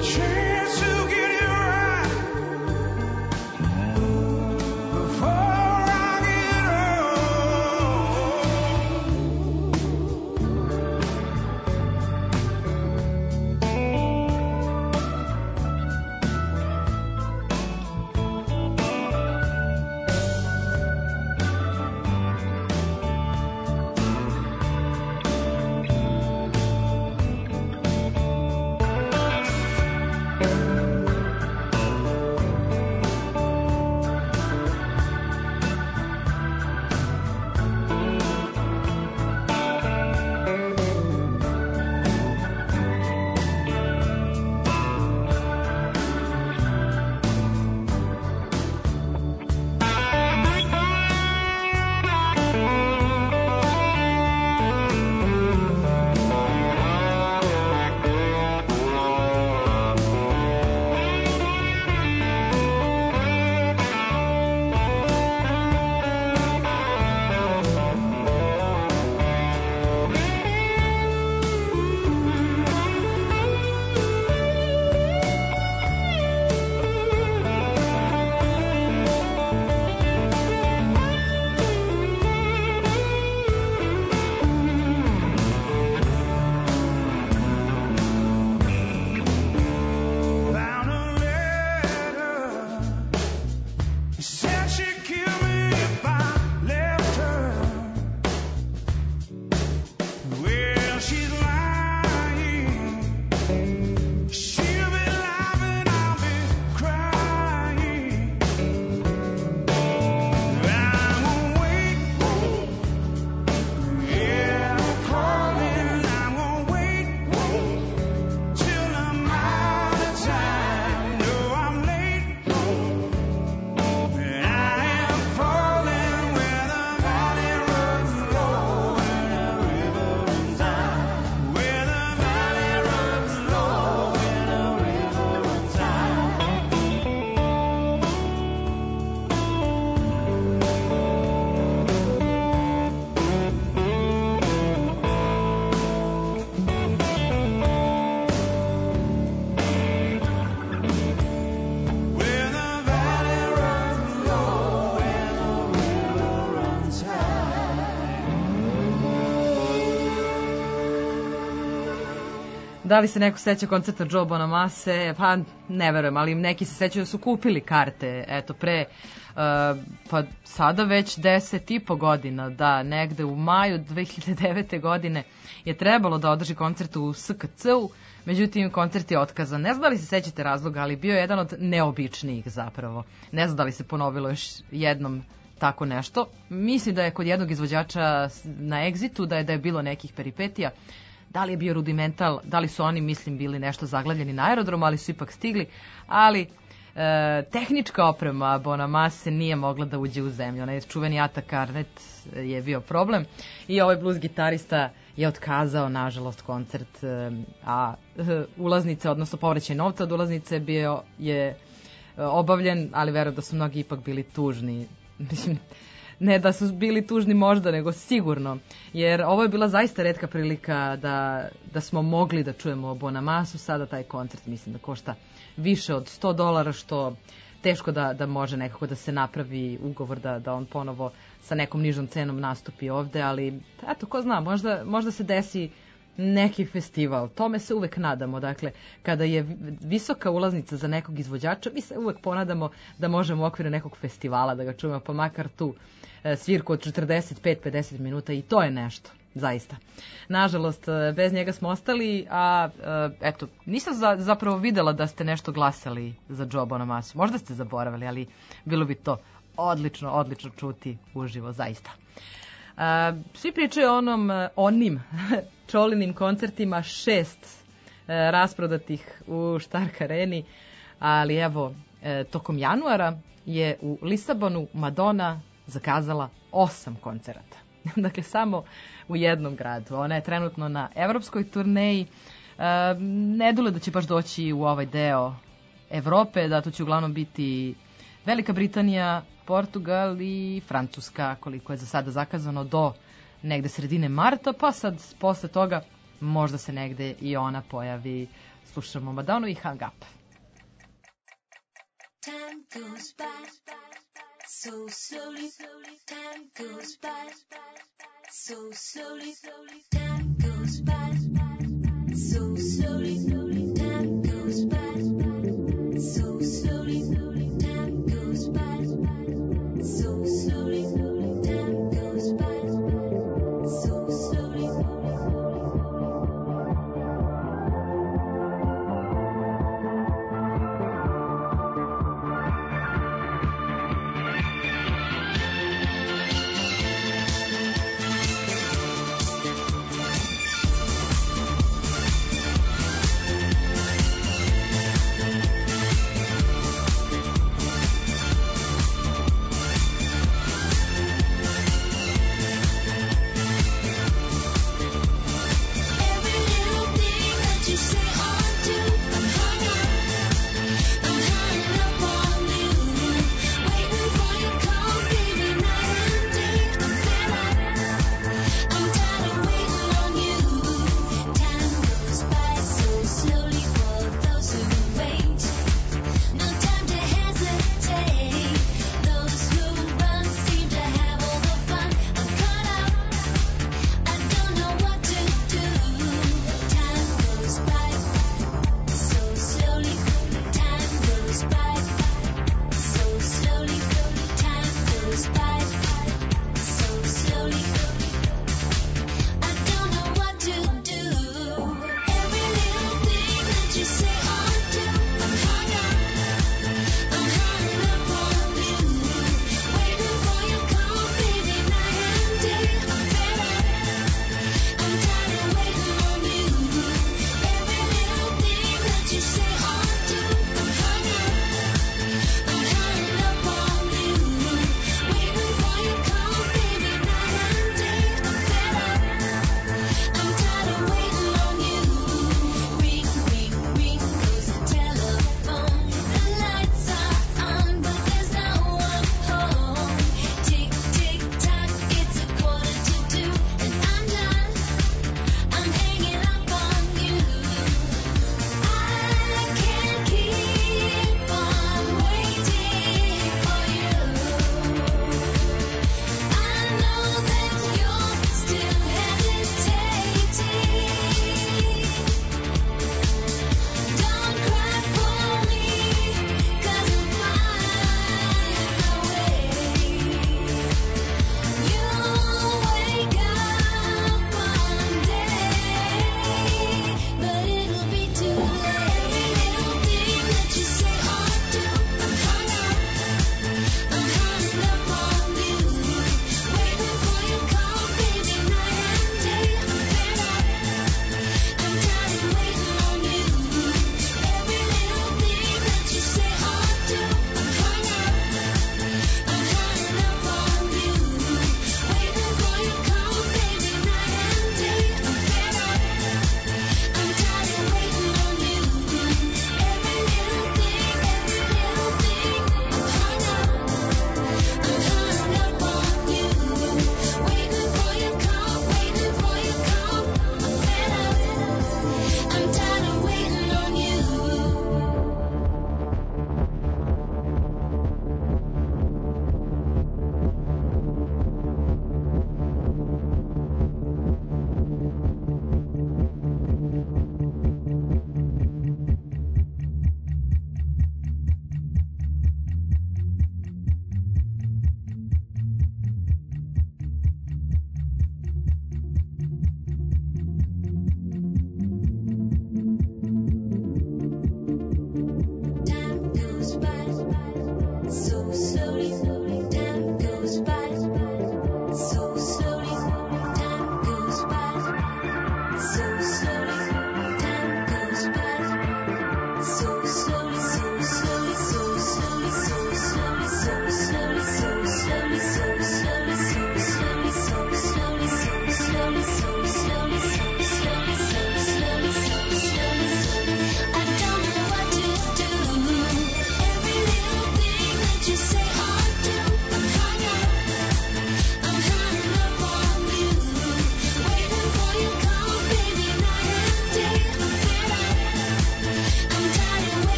chance to get it right before I get Da li se neko seća koncerta Joe Bonamassa? Pa ne verujem, ali neki se sećaju da su kupili karte, eto, pre, uh, pa sada već deset i po godina, da, negde u maju dve hiljade devete. godine je trebalo da održi koncert u S K C-u, međutim, koncert je otkazan. Ne znam da li se sećate razloga, ali bio je jedan od neobičnijih zapravo. Ne znam da li se ponovilo još jednom tako nešto. Mislim da je kod jednog izvođača na Exitu, da je, da je bilo nekih peripetija. Da li je bio Rudimental, da li su oni, mislim, bili nešto zaglavljeni na aerodromu, ali su ipak stigli, ali e, tehnička oprema Bonamasse nije mogla da uđe u zemlju. Onaj čuveni Ata Karnet je bio problem i ovaj blues gitarista je otkazao, nažalost, koncert, e, a e, ulaznice, odnosno povraćaj novca od ulaznice bio je e, obavljen, ali verujem da su mnogi ipak bili tužni. Mislim, ne da su bili tužni možda, nego sigurno, jer ovo je bila zaista retka prilika da, da smo mogli da čujemo Bonamassu. Sada taj koncert mislim da košta više od sto dolara, što teško da, da može nekako da se napravi ugovor da, da on ponovo sa nekom nižom cenom nastupi ovde, ali eto, ko zna, možda, možda se desi neki festival, tome se uvek nadamo. Dakle, kada je visoka ulaznica za nekog izvođača, mi se uvek ponadamo da možemo u okviru nekog festivala da ga čujemo, pa makar tu e, svirku od četrdeset pet do pedeset minuta, i to je nešto, zaista. Nažalost, bez njega smo ostali, a e, eto, nisam za, zapravo videla da ste nešto glasali za Joe Bonamassu. Možda ste zaboravili, ali bilo bi to odlično, odlično čuti uživo, zaista. Uh, svi pričaju o onom, uh, onim Čolinim koncertima, šest uh, rasprodatih u Stark Areni, ali evo, uh, tokom januara je u Lisabonu Madonna zakazala osam koncerata. Dakle, samo u jednom gradu. Ona je trenutno na evropskoj turneji. Uh, ne dole da će baš doći u ovaj deo Evrope, da to će uglavnom biti Velika Britanija, Portugal i Francuska, koliko je za sada zakazano, do negde sredine marta, pa sad posle toga možda se negde i ona pojavi Slušamo Madonu i Hang Up. Time goes by so slowly, time goes by so slowly, time goes by so slowly, time goes by so slowly, time goes by so slowly, time goes by so slowly.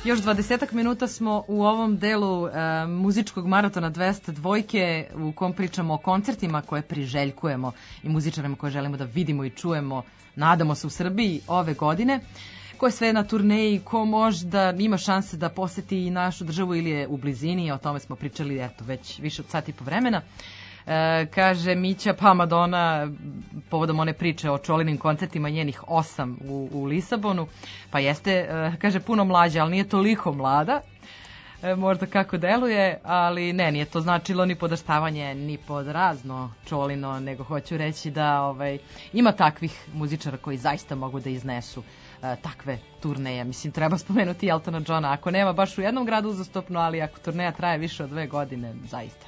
Još dvadesetak minuta smo u ovom delu e, muzičkog maratona dvesta dvojke u kom pričamo o koncertima koje priželjkujemo i muzičarima koje želimo da vidimo i čujemo, nadamo se, u Srbiji ove godine. Ko je sve na turneji, ko možda ima šanse da poseti i našu državu ili je u blizini, o tome smo pričali eto, već više od sat i po vremena. E, kaže Mića, pa Madonna, povodom one priče o Čolinim koncertima, njenih osam u, u Lisabonu, pa jeste, e, kaže, puno mlađa, ali nije toliko mlada, e, možda kako deluje, ali ne, nije to značilo ni podaštavanje, ni pod razno Čolino, nego hoću reći da ovaj, ima takvih muzičara koji zaista mogu da iznesu e, takve turneje. Mislim, treba spomenuti Eltona Johna, ako nema baš u jednom gradu uzastopno, ali ako turneja traje više od dve godine, zaista.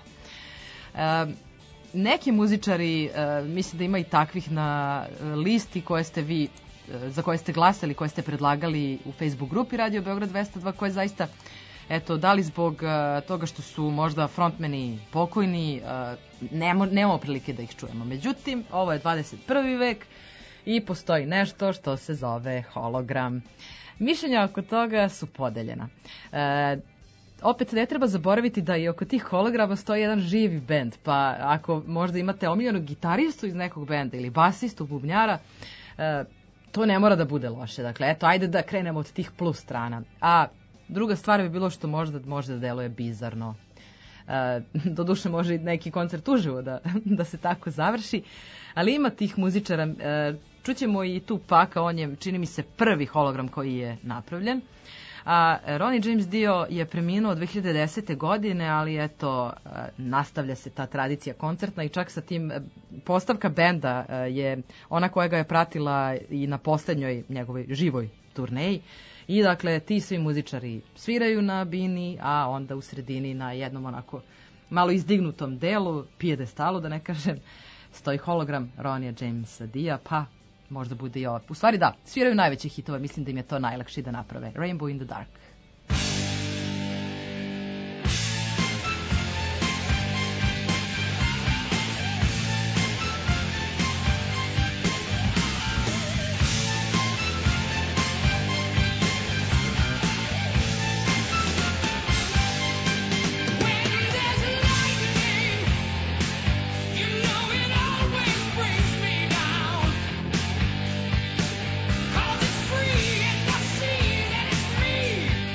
E, neki muzičari, e, mislim da ima i takvih na listi koje ste vi, e, za koje ste glasali, koje ste predlagali u Facebook grupi Radio Beograd dvesta dva, koje zaista, eto, da li zbog e, toga što su možda frontmeni pokojni, e, nemo, nemamo prilike da ih čujemo. Međutim, ovo je dvadeset prvi vek i postoji nešto što se zove hologram. Mišljenja oko toga su podeljena. E, Opet ne treba zaboraviti da i oko tih holograma stoji jedan živi bend, pa ako možda imate omiljenog gitaristu iz nekog benda ili basistu, bubnjara, e, to ne mora da bude loše. Dakle, eto, ajde da krenemo od tih plus strana. A druga stvar bi bilo što možda, možda deluje bizarno. E, doduše može i neki koncert uživo da, da se tako završi, ali ima tih muzičara. E, čućemo i tu Paka, on je, čini mi se, prvi hologram koji je napravljen. A Ronnie James Dio je preminuo dve hiljade desete. godine, ali eto, nastavlja se ta tradicija koncertna i čak sa tim postavka benda je ona koja ga je pratila i na poslednjoj njegovoj živoj turneji. I dakle, ti svi muzičari sviraju na bini, a onda u sredini na jednom onako malo izdignutom delu, pijedestalu da ne kažem, stoji hologram Ronnie Jamesa Dia, pa možda bude i ovo. U stvari da, sviraju najveće hitove, mislim da im je to najlakše da naprave. Rainbow in the Dark. Cause it's free and I see that it's free.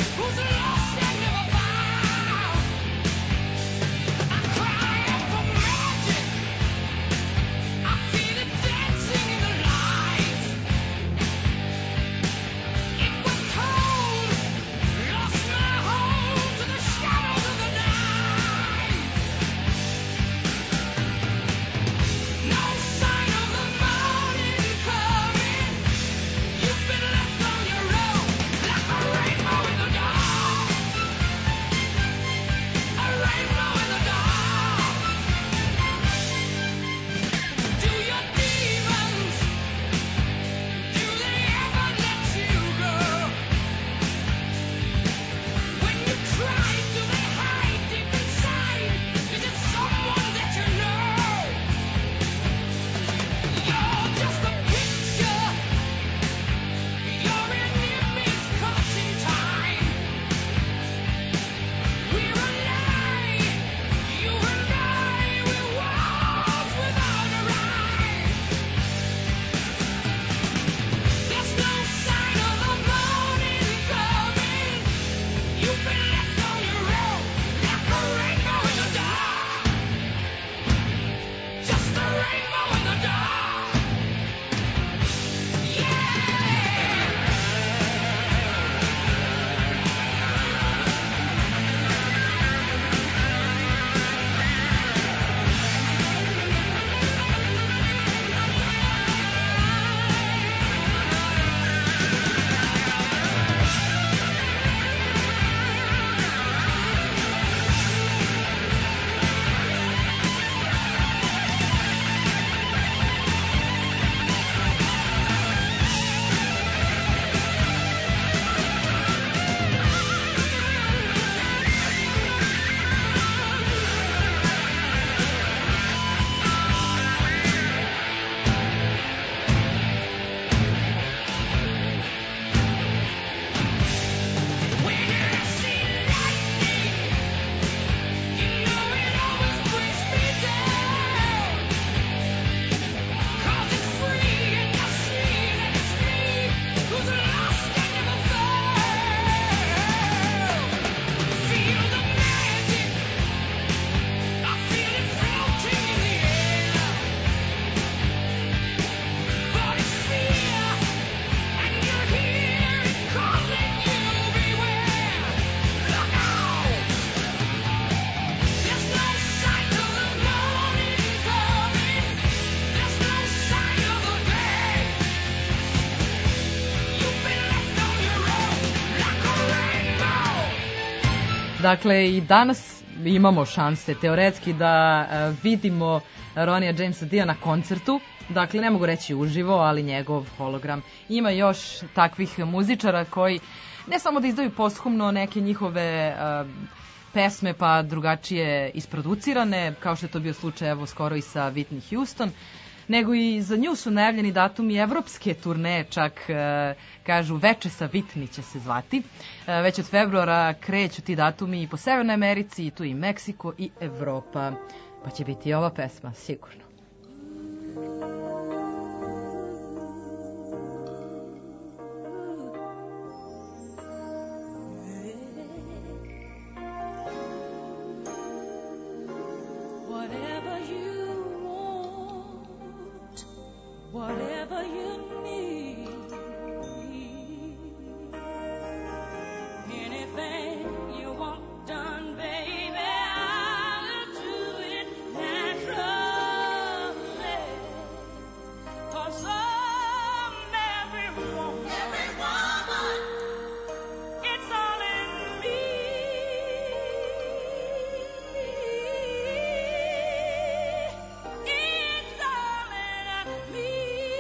Dakle, i danas imamo šanse teoretski da uh, vidimo Ronija Jamesa Dia na koncertu. Dakle, ne mogu reći uživo, ali njegov hologram. Ima još takvih muzičara koji ne samo da izdaju posthumno neke njihove uh, pesme pa drugačije isproducirane, kao što je to bio slučaj evo skoro i sa Whitney Houston, nego i za nju su najavljeni datumi evropske turneje, čak e, kažu Veče sa Whitney će se zvati. E, već od februara kreću ti datumi i po Severnoj Americi, i tu i Meksiko i Evropa. Pa će biti i ova pesma, sigurno. Whatever you need, anything you want done, baby, I'll do it naturally. 'Cause I'm every woman, every woman, it's all in me. It's all in me.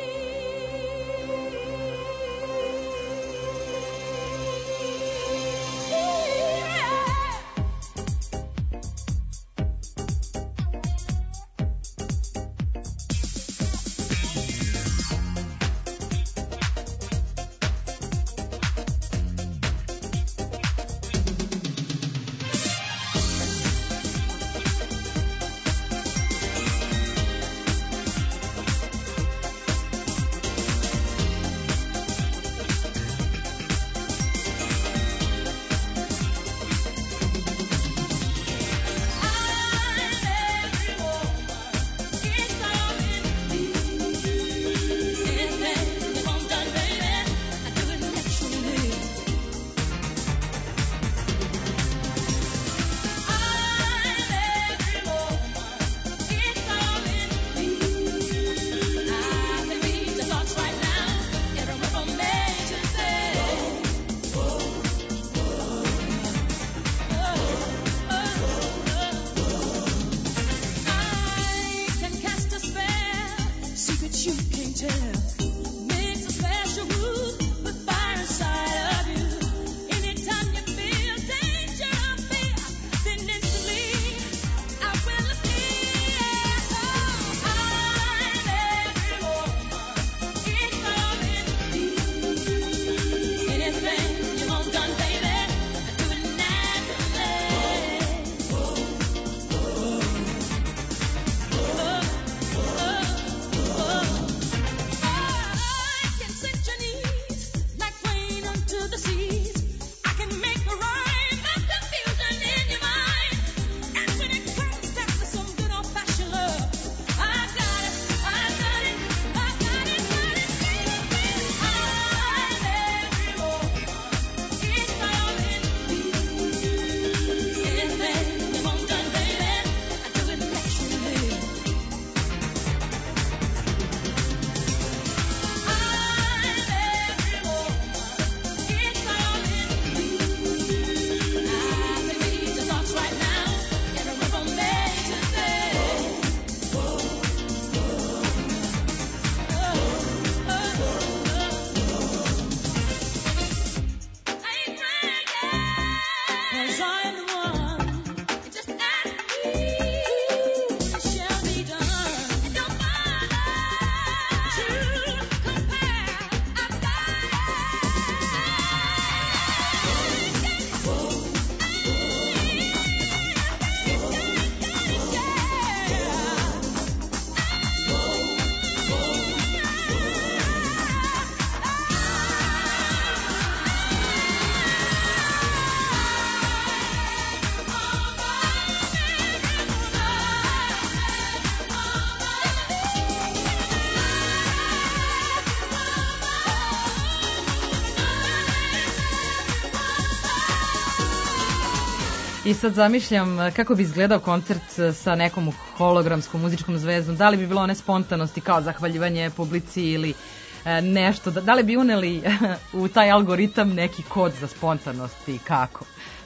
I sad zamišljam kako bi izgledao koncert sa nekom hologramskom muzičkom zvezdom. Da li bi bilo one spontanosti kao zahvaljivanje publici ili nešto? Da li bi uneli u taj algoritam neki kod za spontanost i kako?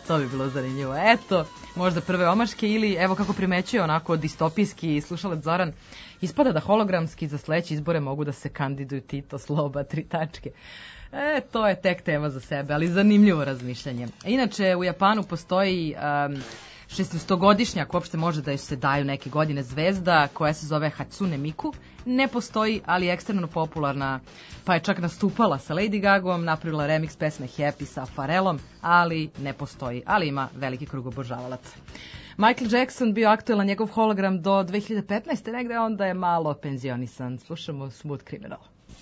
To bi bilo zanimljivo. Eto, možda prve omaške ili, evo kako primećuje onako distopijski slušalac Zoran, ispada da hologramski za sledeće izbore mogu da se kandiduju Tito, Sloba, tri tačke. E, to je tek tema za sebe, ali zanimljivo razmišljanje. Inače, u Japanu postoji um, šeststogodišnjak, uopšte može da se daju neke godine, zvezda koja se zove Hatsune Miku. Ne postoji, ali je ekstremno popularna, pa je čak nastupala sa Lady Gagom, napravila remix pesme Happy sa Pharrellom, ali ne postoji, ali ima veliki krug obožavalaca. Michael Jackson bio aktuelan njegov hologram do dve hiljade petnaeste negde, onda je malo penzionisan. Slušamo Smooth Criminal.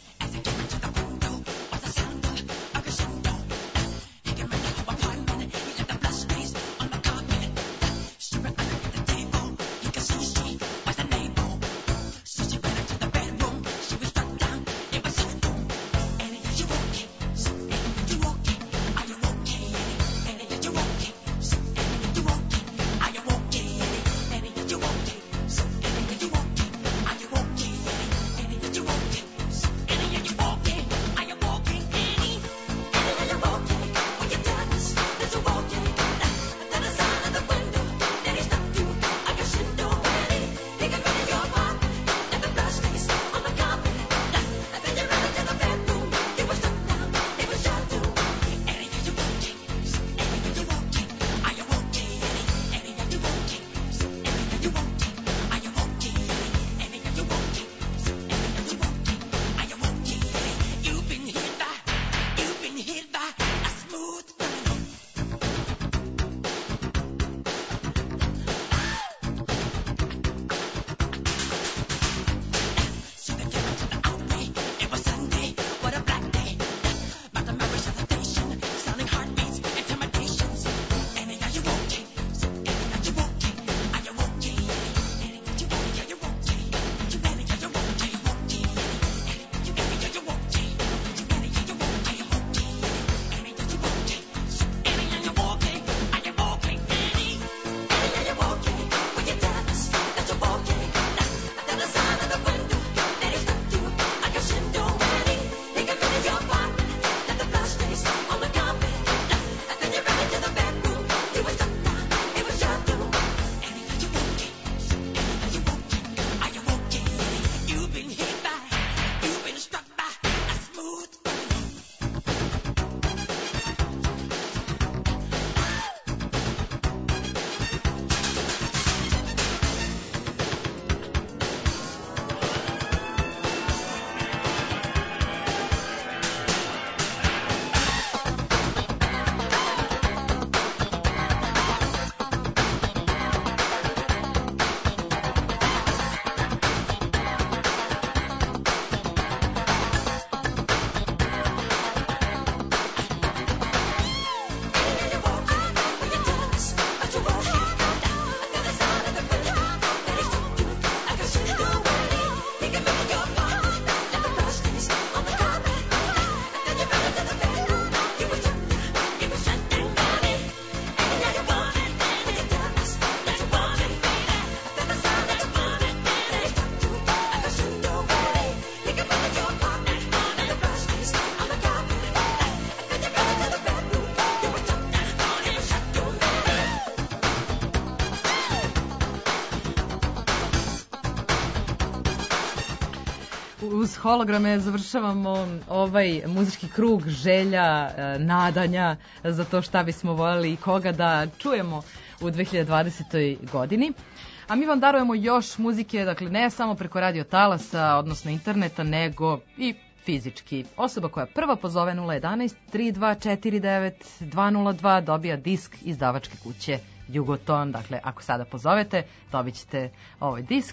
Uz holograme završavamo ovaj muzički krug želja, nadanja za to šta bismo voljeli i koga da čujemo u dve hiljade dvadesetoj godini. A mi vam darujemo još muzike, dakle ne samo preko radio talasa, odnosno interneta, nego i fizički. Osoba koja prva pozove nula jedanaest tri dva četiri devet dva nula dva dobija disk izdavačke kuće Jugoton. Dakle, ako sada pozovete, dobit ćete ovaj disk.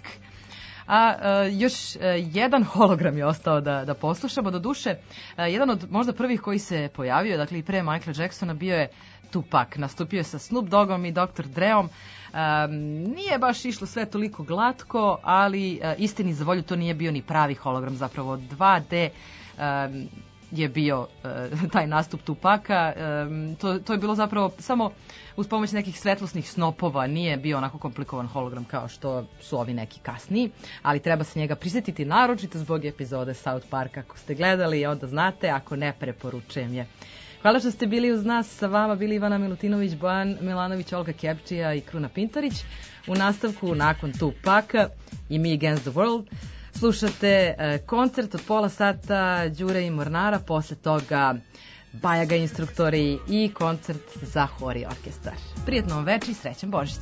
A e, još e, jedan hologram je ostao da, da poslušamo. Do duše, e, jedan od možda prvih koji se pojavio, dakle i pre Michaela Jacksona, bio je Tupac. Nastupio je sa Snoop Doggom i doktor Dreom. E, nije baš išlo sve toliko glatko, ali e, istini za volju to nije bio ni pravi hologram, zapravo dva D e, je bio e, taj nastup Tupaka. E, to, to je bilo zapravo samo uz pomoć nekih svetlosnih snopova, nije bio onako komplikovan hologram kao što su ovi neki kasniji, ali treba se njega prisjetiti naročito zbog epizode South Park. Ako ste gledali, onda znate, ako ne, preporučujem je. Hvala što ste bili uz nas, sa vama bili Ivana Milutinović, Bojan Milanović, Olga Kepčija i Kruna Pintarić. U nastavku, nakon Tupaka i Me Against the World, slušate e, koncert od pola sata Đure i Mornara, posle toga Bajaga instruktori i koncert za hor i orkestar. Prijetno vam večer i srećan Božić.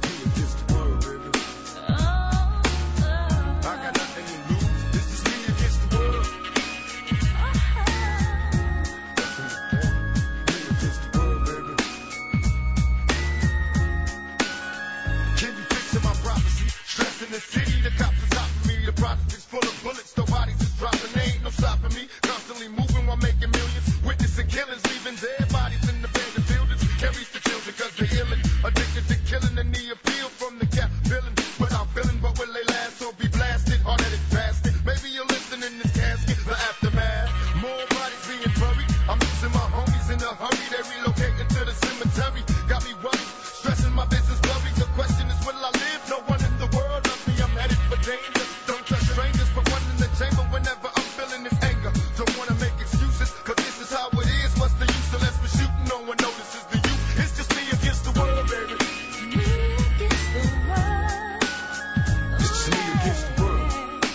The city, the cops is out for me. The project is full of bullets, the bodies is dropping. They ain't no stopping me. Constantly moving while making millions. Witnessing killings, leaving dead bodies in the abandoned buildings. Carries the children cause they're illin'. Addicted to killing and the appeal from the cap villain. Without feeling, but will they last or be blasted? Hard-headed bastard. Maybe you're listening in this casket, the aftermath. More bodies being buried. I'm losing my homies in a hurry. They relocating to the cemetery. Got me worried, stressing my business blurry. The question is, will I live? No one in the world loves me. I'm headed for danger. Don't trust strangers, but one in the chamber whenever I'm feeling this anger. Don't wanna make excuses, cause this is how it is. What's the use unless we're shooting? No one notices the youth. It's just me against the world, baby. Me against the world. It's just me against the world.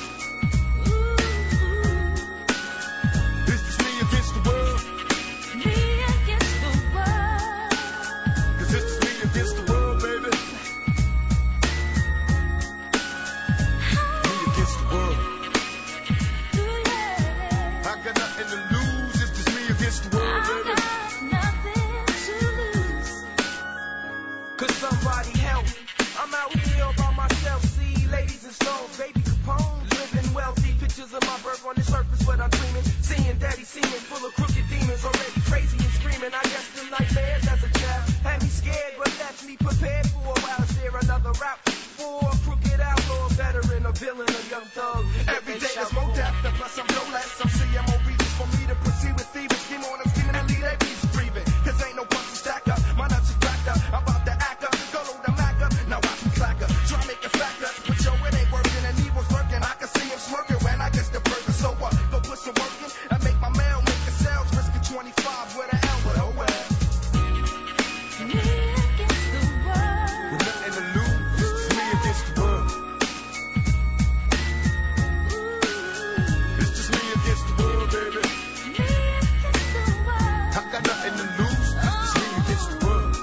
It's just me against the world. Me against the world. Cause it's just me against the world, baby. Me against the world. I got nothing to lose. It's just me against the world, baby. Could somebody help me? I'm out here all by myself. See ladies and stones, baby Capone, living wealthy. Pictures of my birth on the surface, but I'm dreaming. Seeing daddy seeming full of crooked demons, already crazy and screaming. I guess the nightmares as a child had me scared, but left me prepared for a while. Is there another route for a crooked outlaw, veteran, a villain, a young thug? Every day is more death, the plus I'm no less. Some C M O reasons for me to proceed with thieves. Scheme on them, scheming and leave their beats breathing. Cause ain't no punch to stack up. My nuts is backed up. I'm about to act up. Go load the Mac up. Now watch me clack up. Try to make a fact up. But yo, it ain't working and evil's lurking. I can see him smirking when I get the burger. So what? Go put some work in and make my mail, make the sales. Risk of twenty-five with an L, but oh well. Me against the world. With nothing to lose, it's just me against the world. It's just me against the world, baby. Me against the world. I got nothing to lose, it's just me against the world.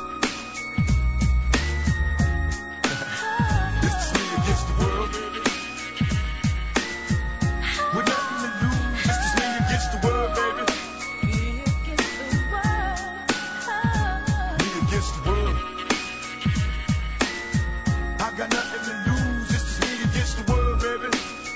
It's just me against the world, baby. With nothing to lose, it's just me against the world, baby. Me against the world. Me against the world. I got nothing to lose, it's just me against the world, baby.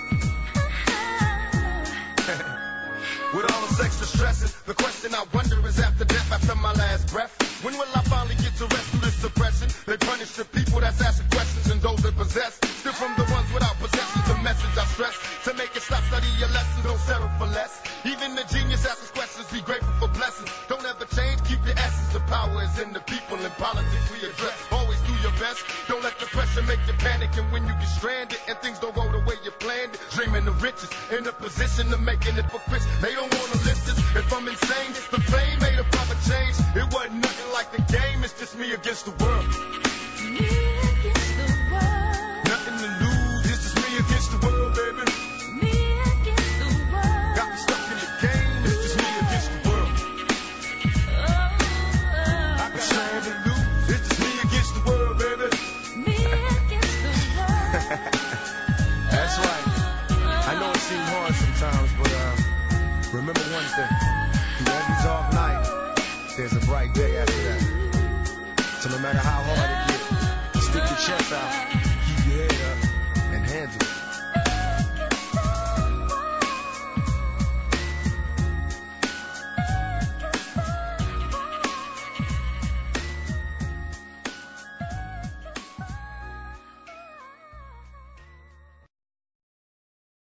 With all this extra stressing, the question I wonder is after death, after my last breath, when will I finally get to rest through this suppression? They punish the people that's asking questions and those that possess. Still from the ones without possessions, the message I stress. To make it stop, study your lessons, don't settle for less. Even the genius asks questions, be grateful for blessings. Don't ever change, keep your essence. The power is in the people, in politics we address. Always do your best, don't let the pressure make you panic. And when you get stranded and things don't go the way you planned it, dreaming of riches, in a position of making it for Chris. They don't wanna list this. If I'm insane, the fame made a proper change. It wasn't nothing like the game, it's just me against the world. Me against the world. Nothing to lose, it's just me against the world, baby. Me against the world. Got me stuck in the game, it's just me against the world. I got nothing to lose, it's just me against the world, baby. Me against the world. That's right. I know it seems hard sometimes, but uh, remember one thing. Through every dark night, there's a bright day after that. So no matter how hard